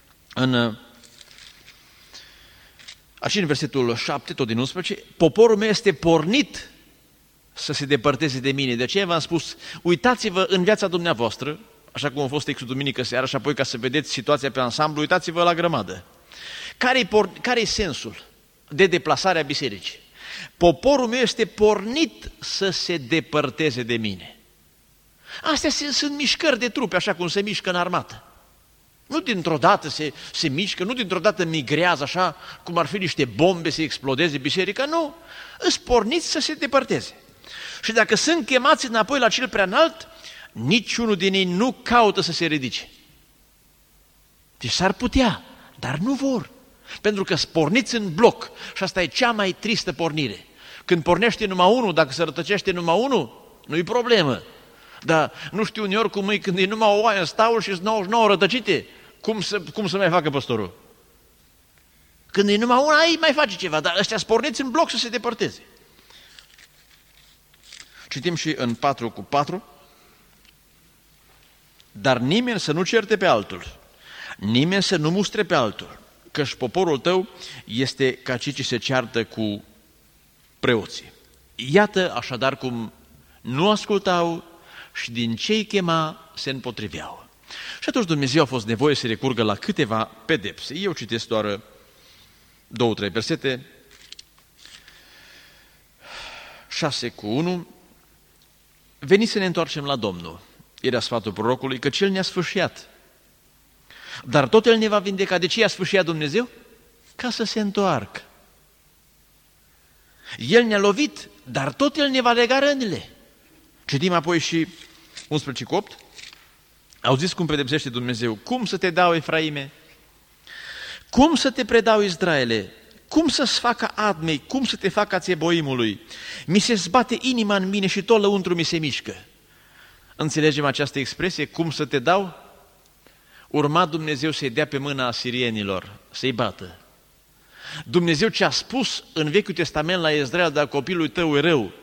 așa în versetul 7, tot din 11, poporul meu este pornit să se depărteze de mine. De aceea v-am spus, uitați-vă în viața dumneavoastră, așa cum a fost textul duminică seara și apoi ca să vedeți situația pe ansamblu, uitați-vă la grămadă. Care-i sensul de deplasare a bisericii? Poporul meu este pornit să se depărteze de mine. Astea sunt mișcări de trupe, așa cum se mișcă în armată. Nu dintr-o dată se mișcă, nu dintr-o dată migrează așa, cum ar fi niște bombe să explodeze biserica, nu. Îs porniți să se depărteze. Și dacă sunt chemați înapoi la cel prea înalt, niciunul din ei nu caută să se ridice. Deci s-ar putea, dar nu vor. Pentru că sporniți în bloc și asta e cea mai tristă pornire. Când pornește numai unul, dacă se rătăcește numai unul, nu-i problemă. Dar nu știu uneori cum e când e numai o oaie în staul și sunt 99 rătăcite. Cum să mai facă păstorul? Când e numai una, ei mai face ceva, dar ăștia sporniți în bloc să se depărteze. Citim și în 4:4. dar nimeni să nu certe pe altul, nimeni să nu mustre pe altul, căci poporul tău este ca cei ce se ceartă cu preoții. Iată așadar cum nu ascultau și din ce-i chema se împotriveau. Și atunci Dumnezeu a fost nevoie să recurgă la câteva pedepse. Eu citesc doar 2-3 versete. 6:1. Veniți să ne întoarcem la Domnul. Era sfatul prorocului, că cel ne-a sfâșiat. Dar tot el ne va vindeca. De ce i-a sfâșiat Dumnezeu? Ca să se întoarcă. El ne-a lovit, dar tot el ne va lega rănile. Citim apoi și 11:8. Auziți cum pedepsește Dumnezeu. Cum să te dau, Efraime? Cum să te predau, Israele? Cum să-ți facă Admei? Cum să te facă Țeboimului? Mi se zbate inima în mine și tot lăuntru mi se mișcă. Înțelegem această expresie? Cum să te dau? Urma Dumnezeu să-i dea pe mâna asirienilor, să-i bată. Dumnezeu ce a spus în Vechiul Testament la Israel, dar copilul tău e rău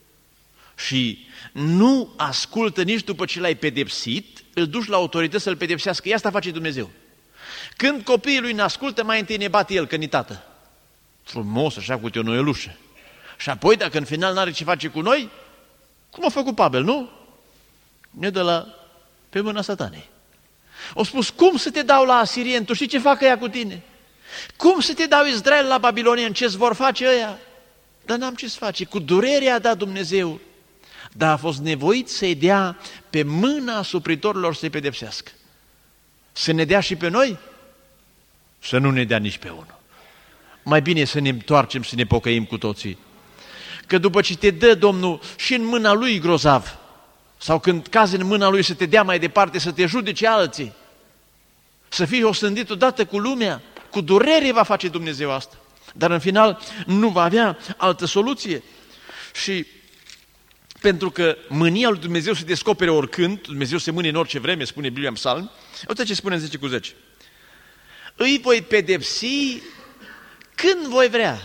și nu ascultă nici după ce l-ai pedepsit, îl duci la autorități să-l pedepsească. Asta face Dumnezeu. Când copiii lui ne ascultă, mai întâi ne bate el, că ni tată. Frumos, așa cu o noielușă. Și apoi, dacă în final n-are ce face cu noi, cum a făcut Pavel, nu? Ne dă pe mâna Satanei. Au spus, cum să te dau la asirieni? Tu știi ce facă ea cu tine? Cum să te dau Israel la babilonieni? Ce-ți vor face ăia? Dar n-am ce să face. Cu durere a dat Dumnezeu. Dar a fost nevoit să-i dea pe mâna supritorilor să-i pedepsească. Să ne dea și pe noi? Să nu ne dea nici pe unul. Mai bine să ne întoarcem, să ne pocăim cu toții. Că după ce te dă Domnul și în mâna Lui grozav, sau când cazi în mâna Lui să te dea mai departe, să te judece alții, să fii osândit odată cu lumea, cu durere va face Dumnezeu asta. Dar în final nu va avea altă soluție. Și pentru că mânia lui Dumnezeu se descopere oricând, Dumnezeu se mânie în orice vreme, spune Biblia în Psalm, uite ce spune în 10:10. Îi voi pedepsi când voi vrea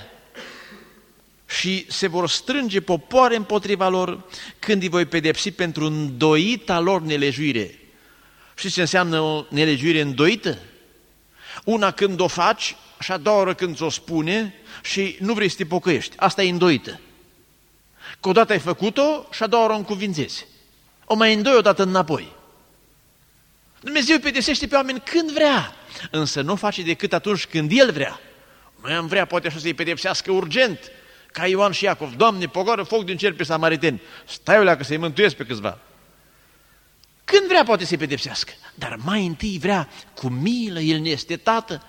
și se vor strânge popoare împotriva lor când îi voi pedepsi pentru îndoita lor nelejuire. Știți ce înseamnă o nelejuire îndoită? Una când o faci și a doua oră când ți-o spune și nu vrei să te pocăiești. Asta e îndoită. Că odată ai făcut-o și a doua oră o încuvințezi. O mai îndoi odată înapoi. Dumnezeu pedepsește pe oameni când vrea, însă nu face decât atunci când El vrea. Noi am vrea poate așa să-i pedepsească urgent, ca Ioan și Iacov. Doamne, pogoară foc din cer pe samariteni. Stai o leacă să-i mântuiesc pe câțiva. Când vrea poate să-i pedepsească, dar mai întâi vrea cu milă, El ne este Tată.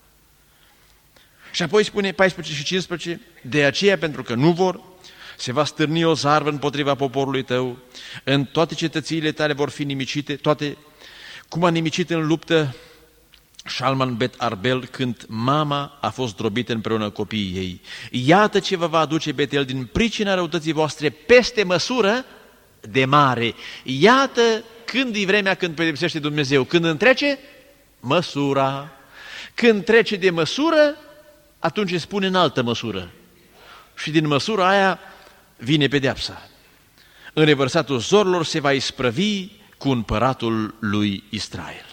Și apoi spune 14 și 15, de aceea pentru că nu vor, se va stârni o zarvă împotriva poporului tău, în toate cetățile tale vor fi nimicite, toate, cum a nimicit în luptă Shalman Bet Arbel când mama a fost drobită împreună cu copiii ei. Iată ce vă va aduce Betel din pricina răutății voastre peste măsură de mare. Iată când e vremea când pedepsește Dumnezeu. Când întrece? Măsura. Când trece de măsură, atunci îi spune în altă măsură. Și din măsura aia vine pedeapsa. În revărsatul zorilor se va isprăvi cu împăratul lui Israel.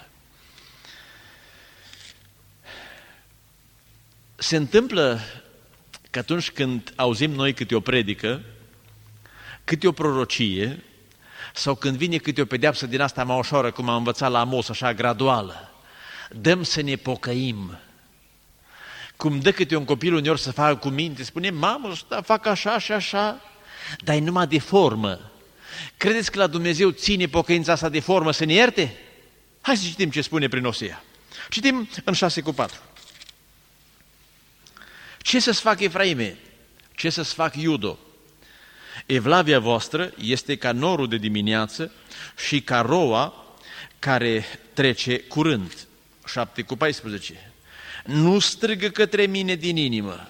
Se întâmplă că atunci când auzim noi câte o predică, câte o prorocie, sau când vine câte o pedeapsă din asta mai ușoară, cum am învățat la Amos, așa graduală, dăm să ne pocăim. Cum dă câte un copil uneori să facă cu minte, spune, mamă, fac așa și așa, dar e numai de formă. Credeți că la Dumnezeu ține pocăința asta de formă să ne ierte? Hai să citim ce spune prin Osea. Citim în 6:4. Ce să-ți fac, Efraime? Ce să-ți fac, Iudo? Evlavia voastră este ca norul de dimineață și ca roa care trece curând. 7:14. Nu strigă către mine din inimă,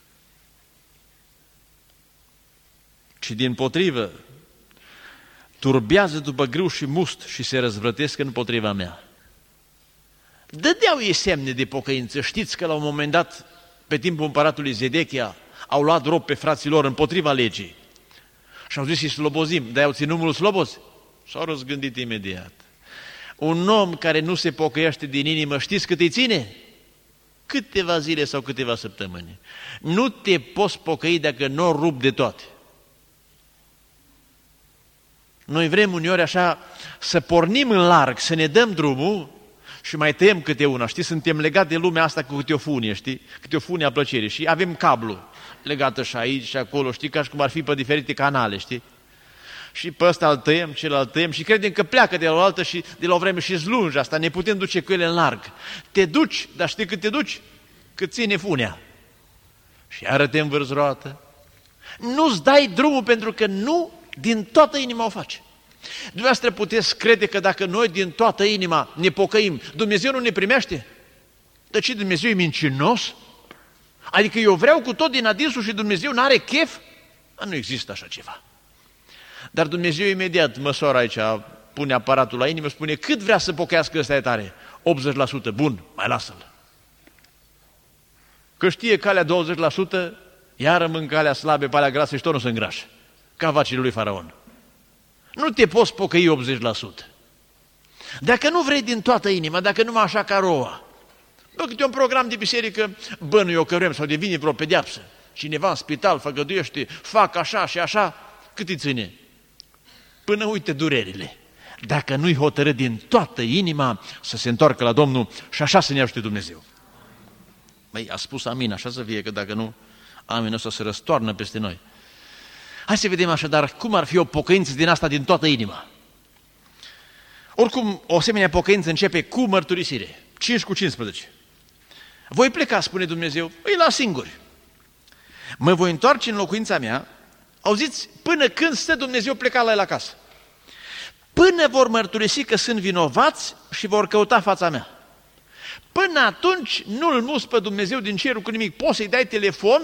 ci dimpotrivă turbează după grâu și must și se răzvrătesc împotriva mea. Dădeau ei semne de pocăință. Știți că la un moment dat, pe timpul împăratului Zedechia, au luat rob pe frații lor împotriva legii. Și au zis să-i slobozim, dar i-au ținut mult slobozi. S-au răzgândit imediat. Un om care nu se pocăiește din inimă, știți cât îi ține? Câteva zile sau câteva săptămâni. Nu te poți pocăi dacă nu o rup de toate. Noi vrem uneori așa să pornim în larg, să ne dăm drumul și mai tăiem câte una. Știi, suntem legați de lumea asta cu câte o funie, știi? Câte o funie a plăcerii și avem cablu legată și aici și acolo, știi, ca și cum ar fi pe diferite canale, știi? Și pe ăsta îl tăiem, celălalt tăiem și credem că pleacă de la o altă și de la o vreme și zlungi asta, ne putem duce cu ele în larg. Te duci, dar știi cât te duci? Cât ține funea. Și iară te învârți roată. Nu-ți dai drumul pentru că nu din toată inima o faci. Dumneavoastră puteți crede că dacă noi din toată inima ne pocăim, Dumnezeu nu ne primește? Dar ce, Dumnezeu e mincinos? Adică eu vreau cu tot din adinsul și Dumnezeu n-are chef? Nu există așa ceva. Dar Dumnezeu imediat măsoară aici, pune aparatul la inimă, spune cât vrea să pocăiască ăsta e tare? 80%, bun, mai lasă-l. Că știe calea 20%, iar rămân calea slabe pe alea grase și tot nu se îngrașă, ca vacile lui Faraon. Nu te poți pocăi 80%. Dacă nu vrei din toată inima, dacă numai așa ca roa, bă, câte un program de biserică, bănuie o căruiem sau devine vreo pedeapsă, cineva în spital făgăduiește, fac așa și așa, cât îi ține? Până uite durerile. Dacă nu-i hotărât din toată inima să se întoarcă la Domnul și așa să ne ajute Dumnezeu. Măi, a spus amin, așa să fie, că dacă nu, amin o să se răstoarnă peste noi. Hai să vedem așadar cum ar fi o pocăință din asta din toată inima. Oricum, o asemenea pocăință începe cu mărturisire. 5:15. Voi pleca, spune Dumnezeu, îi las singuri. Mă voi întoarce în locuința mea. Auziți, până când stă Dumnezeu plecat la el acasă. Până vor mărturisi că sunt vinovați și vor căuta fața mea. Până atunci nu-l mus pe Dumnezeu din cerul cu nimic. Poți să-i dai telefon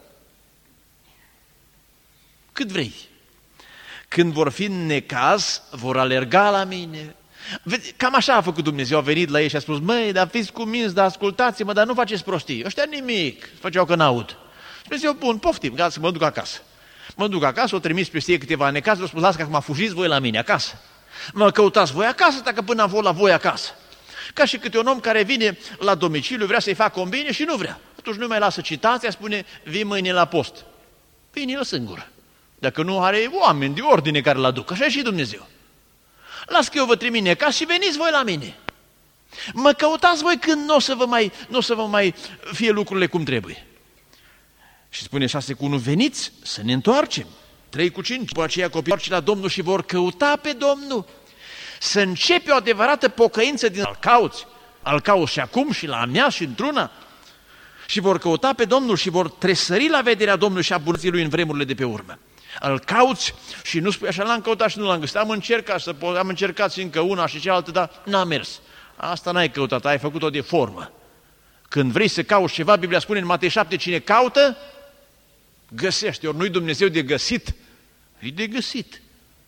cât vrei. Când vor fi în necaz, vor alerga la mine. Cam așa a făcut Dumnezeu, a venit la ei și a spus, măi, dar fiți cuminți, dar ascultați-mă, dar nu faceți prostii. Ăștia nimic, făceau că n-aud. Dumnezeu, bun, poftim, gata să mă duc acasă. Mă duc acasă, o trimis peste ei câteva necazuri, o spus, las că acum fugiți voi la mine acasă. Mă căutați voi acasă, dacă până am fost la voi acasă. Ca și câte un om care vine la domiciliu, vrea să-i facă un bine și nu vrea. Atunci nu mai lasă citația, spune, vii mâine la post. Vine el singur. Dacă nu are oameni de ordine care l-aduc, așa e și Dumnezeu. Las că eu vă trimit necaz și veniți voi la mine. Mă căutați voi când nu o să vă mai fie lucrurile cum trebuie. Și spune 6:1, veniți să ne întoarcem. 3:5, după aceea copiii vor la Domnul și vor căuta pe Domnul. Să începe o adevărată pocăință din al cauți și acum și la amiaz și într-una. Și vor căuta pe Domnul și vor tresări la vederea Domnului și a bunătății Lui în vremurile de pe urmă. Îl cauți și nu spui așa, l-am căutat și nu l-am găsit. Am încercat și încă una și cealaltă, dar n-a mers. Asta n-ai căutat, ai făcut-o de formă. Când vrei să cauți ceva, Biblia spune în Matei 7, cine caută, găsește. Ori nu-i Dumnezeu de găsit, e de găsit.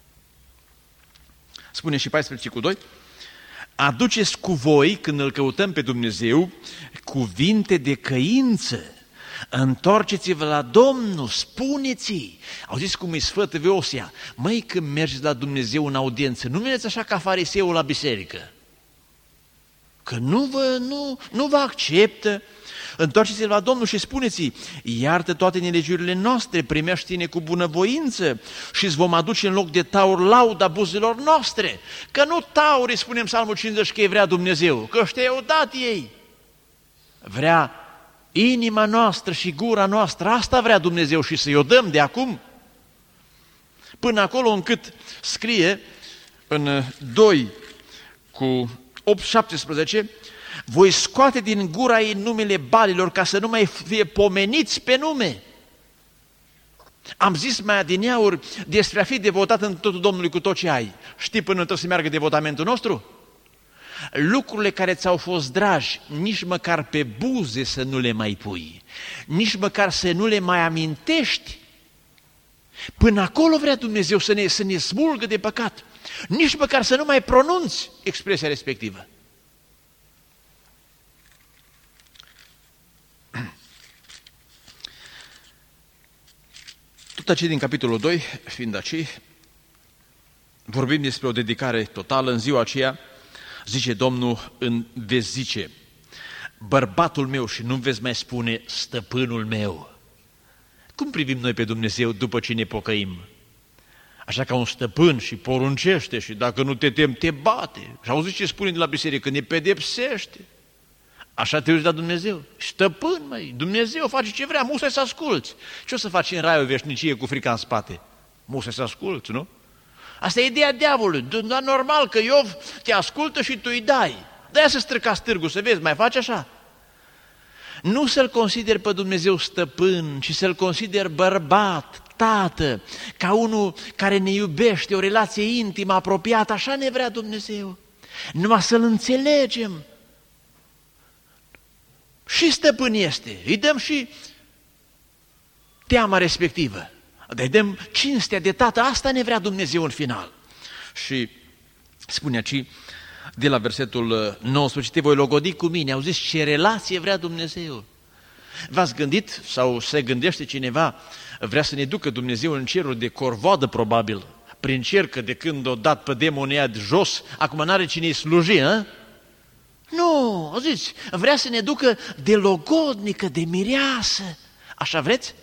Spune și 14:2, aduceți cu voi, când îl căutăm pe Dumnezeu, cuvinte de căință. Întoarceți-vă la Domnul, spuneți-i. Auziți cum îi sfătuie Osia? Măi, când mergeți la Dumnezeu în audiență, nu mergeți așa ca fariseul la biserică. Că nu vă acceptă. Întoarceți-vă la Domnul și spuneți-i, iartă toate nelegiurile noastre, primește-ne cu bunăvoință și îți vom aduce în loc de taur lauda buzelor noastre. Că nu tauri, spunem Psalmul 50, că îi vrea Dumnezeu, că ăștia i-au dat ei. Vrea inima noastră și gura noastră, asta vrea Dumnezeu și să-i o dăm de acum. Până acolo încât scrie în 2:8-17, voi scoate din gura ei numele balilor ca să nu mai fie pomeniți pe nume. Am zis mai adineauri despre a fi devotat în totul Domnului cu tot ce ai. Știi până trebuie să meargă devotamentul nostru? Lucrurile care ți-au fost dragi, nici măcar pe buze să nu le mai pui, nici măcar să nu le mai amintești. Până acolo vrea Dumnezeu să ne smulgă de păcat, nici măcar să nu mai pronunți expresia respectivă. Tot aici din capitolul 2, fiind aici, vorbim despre o dedicare totală în ziua aceea. Zice Domnul, vezi zice, bărbatul meu și nu veți mai spune stăpânul meu. Cum privim noi pe Dumnezeu după ce ne pocăim? Așa ca un stăpân și poruncește și dacă nu te temi, te bate. Și auziți ce spune de la biserică? Ne pedepsește. Așa te uiți la Dumnezeu. Stăpân, măi, Dumnezeu face ce vrea, musai să asculți. Ce o să faci în raiul veșnicie cu frica în spate? Musai să asculți, nu? Asta e ideea diavolului. Dar normal că Iov te ascultă și tu îi dai. De-aia să străcați târgul, să vezi, mai faci așa. Nu să-L consideri pe Dumnezeu stăpân, ci să-L consideri bărbat, tată, ca unul care ne iubește, o relație intimă, apropiată, așa ne vrea Dumnezeu. Numai să-L înțelegem. Și stăpân este, îi dăm și teama respectivă, îi dăm cinstea de tată, asta ne vrea Dumnezeu în final. Și spune aici, de la versetul 19, te voi logodi cu mine, auziți ce relație vrea Dumnezeu. V-ați gândit sau se gândește cineva, vrea să ne ducă Dumnezeu în cerul de corvoadă probabil, prin cer, că de când o dat pe demonia de jos, acum n-are cine-i sluji, hă? Nu, auziți, vrea să ne ducă de logodnică, de mireasă, așa vreți?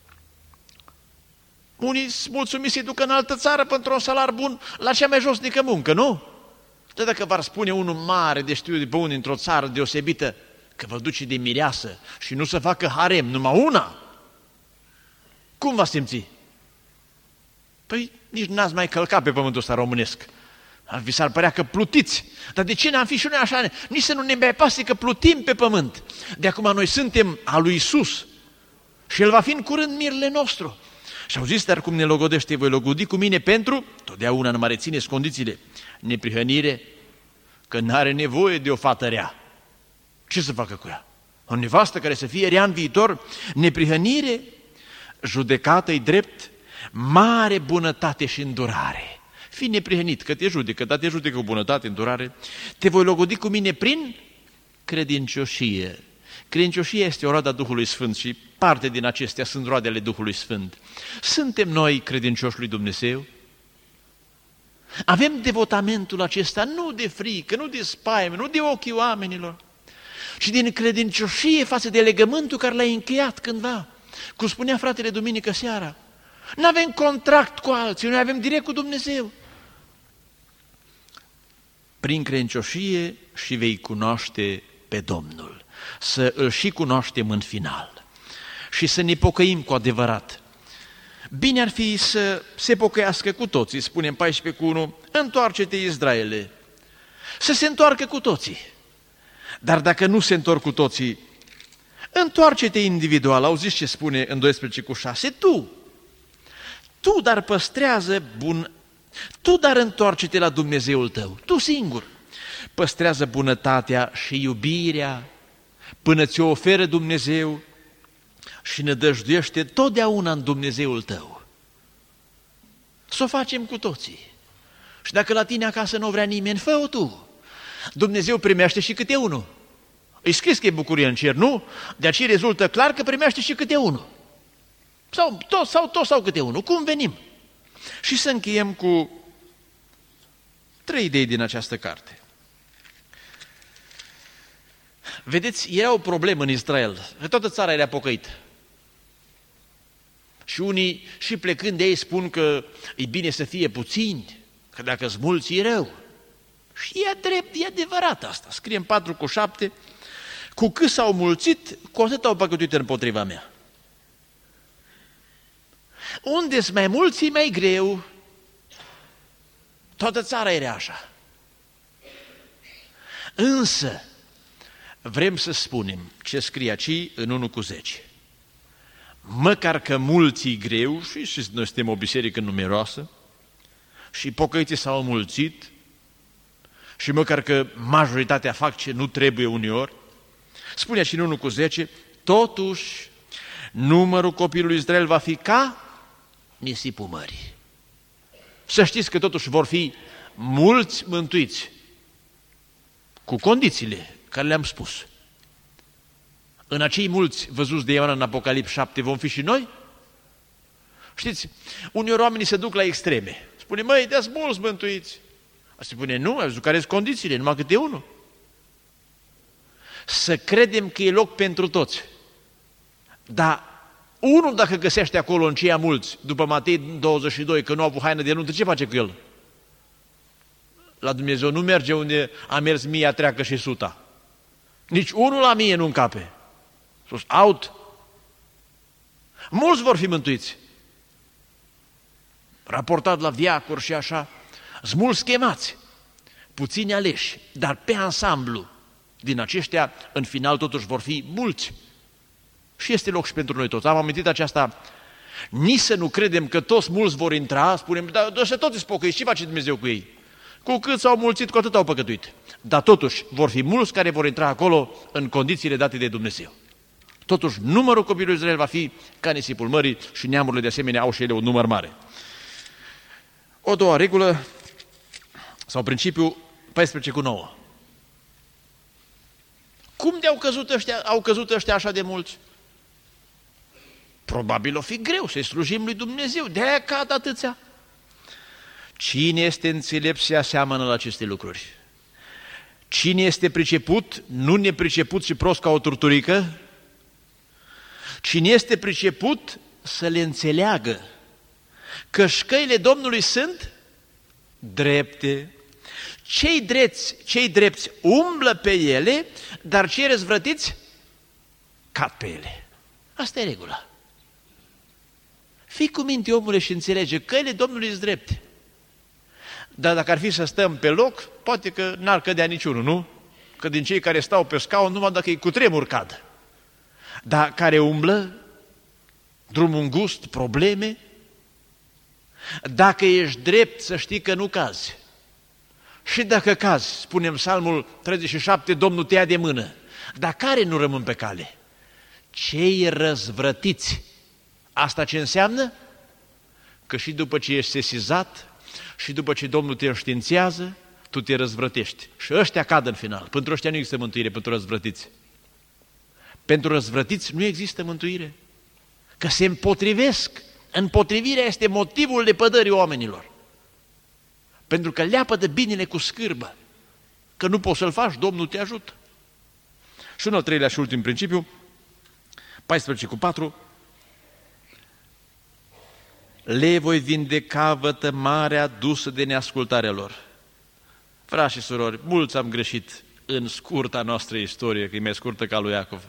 Unii mulțumiți să-i ducă în altă țară pentru un salar bun la cea mai josnică muncă, nu? Dar dacă v-ar spune unul mare de știu de pe unul într-o țară deosebită că vă duce de mireasă și nu să facă harem, numai una, cum v-ați simți? Păi nici n-ați mai călcat pe pământul ăsta românesc. Vi s-ar părea că plutiți. Dar de ce n-am fi și noi așa? Nici să nu ne mai pasă că plutim pe pământ. De acum noi suntem a lui Iisus și El va fi în curând mirele nostru. Și au zis, dar cum ne logodește, voi logodi cu mine pentru, totdeauna numai rețineți condițiile, neprihănire, că n-are nevoie de o fată rea. Ce să facă cu ea? O nevastă care să fie rea în viitor, neprihănire, judecată-i drept, mare bunătate și îndurare. Fii neprihănit, că te judecă, dar te judecă cu bunătate, îndurare. Te voi logodi cu mine prin credincioșie. Credincioșia este o roadă a Duhului Sfânt și parte din acestea sunt roadele Duhului Sfânt. Suntem noi credincioși lui Dumnezeu? Avem devotamentul acesta nu de frică, nu de spaimă, nu de ochii oamenilor, ci din credincioșie față de legământul care l-ai încheiat cândva. Cum spunea fratele duminică seara, nu avem contract cu alții, noi avem direct cu Dumnezeu. Prin credincioșie și vei cunoaște pe Domnul, să îl și cunoaștem în final și să ne pocăim cu adevărat. Bine ar fi să se pocăiască cu toții, spune în 14:1, întoarce-te, Israele, să se întoarcă cu toții. Dar dacă nu se întorc cu toții, întoarce-te individual, auziți ce spune în 12:6, tu dar păstrează tu dar întoarce-te la Dumnezeul tău, tu singur, păstrează bunătatea și iubirea până ți-o oferă Dumnezeu și nădăjduiește totdeauna în Dumnezeul tău. Să o facem cu toții. Și dacă la tine acasă nu vrea nimeni, fă-o tu. Dumnezeu primește și câte unul. Îi scris că e bucurie în cer, nu? De aceea rezultă clar că primește și câte unul. Sau câte unul. Cum venim? Și să încheiem cu 3 idei din această carte. Vedeți, era o problemă în Israel, că toată țara era pocăită. Și unii, și plecând de ei, spun că e bine să fie puțini, că dacă sunt mulți e rău. Și e drept, e adevărat asta. Scrie în 4:7, cu cât s-au mulțit, cu atât au păcătuit împotriva mea. Unde-s mai mulți, e mai greu. Toată țara era așa. Însă, vrem să spunem ce scrie aici în 1:10. Măcar că mulți e greu, și noi suntem o biserică numeroasă, și pocăiții s-au mulțit, și măcar că majoritatea fac ce nu trebuie uneori, spune aici în 1:10, totuși numărul copilului Israel va fi ca nisipul mării. Să știți că totuși vor fi mulți mântuiți, cu condițiile care le-am spus. În acei mulți văzuți de Ioan în Apocalips 7 vom fi și noi? Știți, uneori oamenii se duc la extreme. Spune, măi, de-ați mulți mântuiți. Se spune, nu, ai văzut care sunt condițiile, numai câte unul. Să credem că e loc pentru toți. Dar unul dacă găsește acolo în ceia mulți, după Matei 22, că nu a avut haină de nuntă, ce face cu el? La Dumnezeu nu merge unde a mers 1000 treacă și 100. Nici unul la 1000 nu încape. Sus, out. Mulți vor fi mântuiți. Raportat la viacuri și așa, sunt mulți chemați, puțini aleși, dar pe ansamblu, din aceștia, în final totuși vor fi mulți. Și este loc și pentru noi toți. Am amintit aceasta, nici să nu credem că toți mulți vor intra, spunem, dar să toți sunt pocăiți, ce face Dumnezeu cu ei? Cu cât s-au mulțit, cu atât au păcătuit. Dar totuși vor fi mulți care vor intra acolo în condițiile date de Dumnezeu. Totuși, numărul copilului Israel va fi ca nisipul mării și neamurile de asemenea au și ele un număr mare. O doua regulă, sau principiu, 14:9. Cum au căzut ăștia așa de mulți? Probabil o fi greu să-i slujim lui Dumnezeu, de-aia cad atâția. Cine este înțelept se aseamănă la aceste lucruri. Cine este priceput, nu nepriceput și prost ca o turturică, cine este priceput să le înțeleagă că căile Domnului sunt drepte. Cei drepți umblă pe ele, dar cei răzvrătiți cad pe ele. Asta e regula. Fii cu minte, omule, și înțelege, căile Domnului sunt drepte. Dar dacă ar fi să stăm pe loc, poate că n-ar cădea niciunul, nu? Că din cei care stau pe scaun, numai dacă îi cutremur cad. Dar care umblă, drumul îngust, probleme, dacă ești drept, să știi că nu cazi. Și dacă cazi, spunem Psalmul 37, Domnul te ia de mână. Dar care nu rămân pe cale? Cei răzvrătiți. Asta ce înseamnă? Că și după ce ești sesizat, și după ce Domnul te înștiințează, tu te răzvrătești. Și ăștia cad în final. Pentru ăștia nu există mântuire, pentru răzvrătiți. Pentru răzvrătiți nu există mântuire. Că se împotrivesc. Împotrivirea este motivul lepădării oamenilor. Pentru că leapădă binele cu scârbă. Că nu poți să-l faci, Domnul te ajută. Și un al treilea și ultim principiu, 14:4, le voi vindeca vătămarea dusă de neascultarea lor. Frați și surori, mulți am greșit în scurta noastră istorie, că e mai scurtă ca lui Iacov.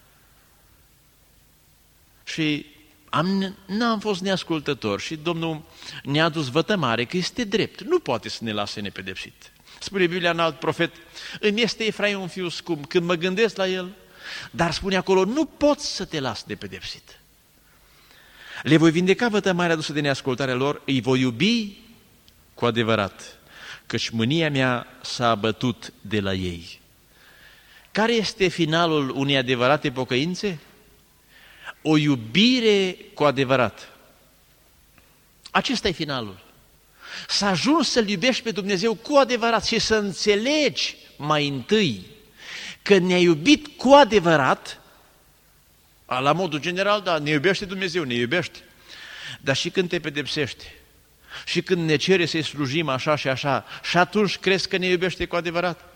Și n-am fost neascultător și Domnul ne-a dus vătămare, că este drept, nu poate să ne lase nepedepsit. Spune Biblia în alt profet, îmi este Efraim un fiu scump, când mă gândesc la el, dar spune acolo, nu pot să te las nepedepsit. Le voi vindeca vătămarea dusă de neascultarea lor, îi voi iubi cu adevărat, căci mânia mea s-a abătut de la ei. Care este finalul unei adevărate pocăințe? O iubire cu adevărat. Acesta e finalul. Să ajungi să-L iubești pe Dumnezeu cu adevărat și să înțelegi mai întâi că ne-a iubit cu adevărat. La modul general, da, ne iubește Dumnezeu, ne iubește. Dar și când te pedepsește, și când ne cere să-i slujim așa și așa, și atunci crezi că ne iubește cu adevărat?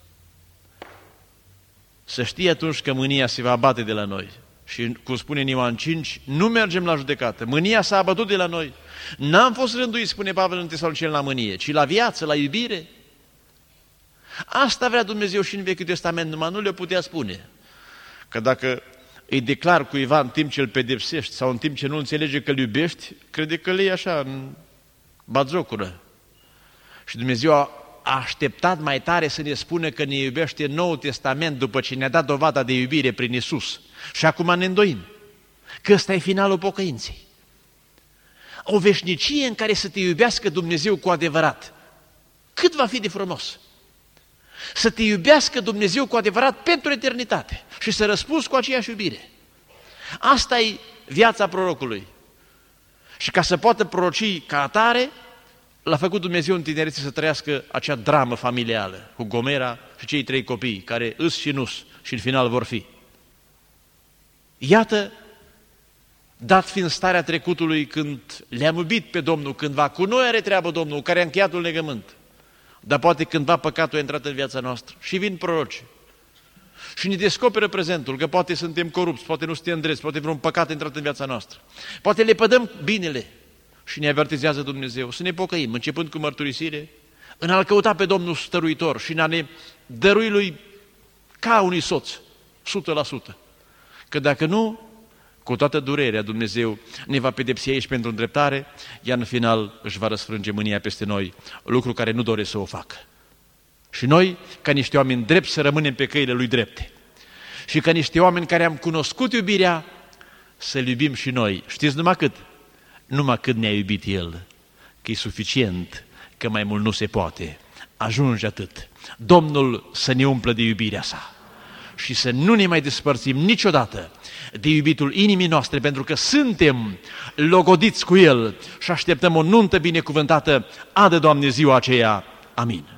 Să știi atunci că mânia se va abate de la noi. Și cum spune în Ioan 5, nu mergem la judecată. Mânia s-a abătut de la noi. N-am fost rânduit, spune Pavel în Tesaloniceni, la mânie, ci la viață, la iubire. Asta vrea Dumnezeu și în Vechiul Testament, numai nu le putea spune. Că dacă îi declar cuiva în timp ce îl pedepsești sau în timp ce nu înțelege că îl iubești, crede că le e așa în batjocură. Și Dumnezeu a așteptat mai tare să ne spună că ne iubește în Noul Testament după ce ne-a dat dovada de iubire prin Iisus. Și acum ne îndoim că ăsta e finalul pocăinței. O veșnicie în care să te iubească Dumnezeu cu adevărat. Cât va fi de frumos! Să te iubească Dumnezeu cu adevărat pentru eternitate și să răspunzi cu aceeași iubire. Asta e viața prorocului. Și ca să poată proroci ca atare, l-a făcut Dumnezeu în tinerețe să trăiască acea dramă familială cu Gomera și cei 3 copii care îs și nu-s și în final vor fi. Iată, dat fiind starea trecutului când le-am iubit pe Domnul cândva, cu noi are treabă Domnul care a încheiat un legământ. Dar poate cândva păcatul a intrat în viața noastră și vin proroci și ne descoperă prezentul, că poate suntem corupți, poate nu suntem drepți, poate vreun păcat a intrat în viața noastră. Poate le pădăm binele și ne avertizează Dumnezeu să ne pocăim, începând cu mărturisire, în a-L căuta pe Domnul stăruitor și în a ne dărui Lui ca unui soț, 100%. Că dacă nu, cu toată durerea, Dumnezeu ne va pedepsi aici pentru îndreptare, iar în final își va răsfrânge mânia peste noi, lucru care nu doresc să o facă. Și noi, ca niște oameni drepți, să rămânem pe căile Lui drepte. Și ca niște oameni care am cunoscut iubirea, să-L iubim și noi. Știți numai cât? Numai cât ne-a iubit El, că e suficient, că mai mult nu se poate. Ajunge atât. Domnul să ne umplă de iubirea sa și să nu ne mai despărțim niciodată de iubitul inimii noastre, pentru că suntem logodiți cu El și așteptăm o nuntă binecuvântată. Adă, Doamne, ziua aceea. Amin.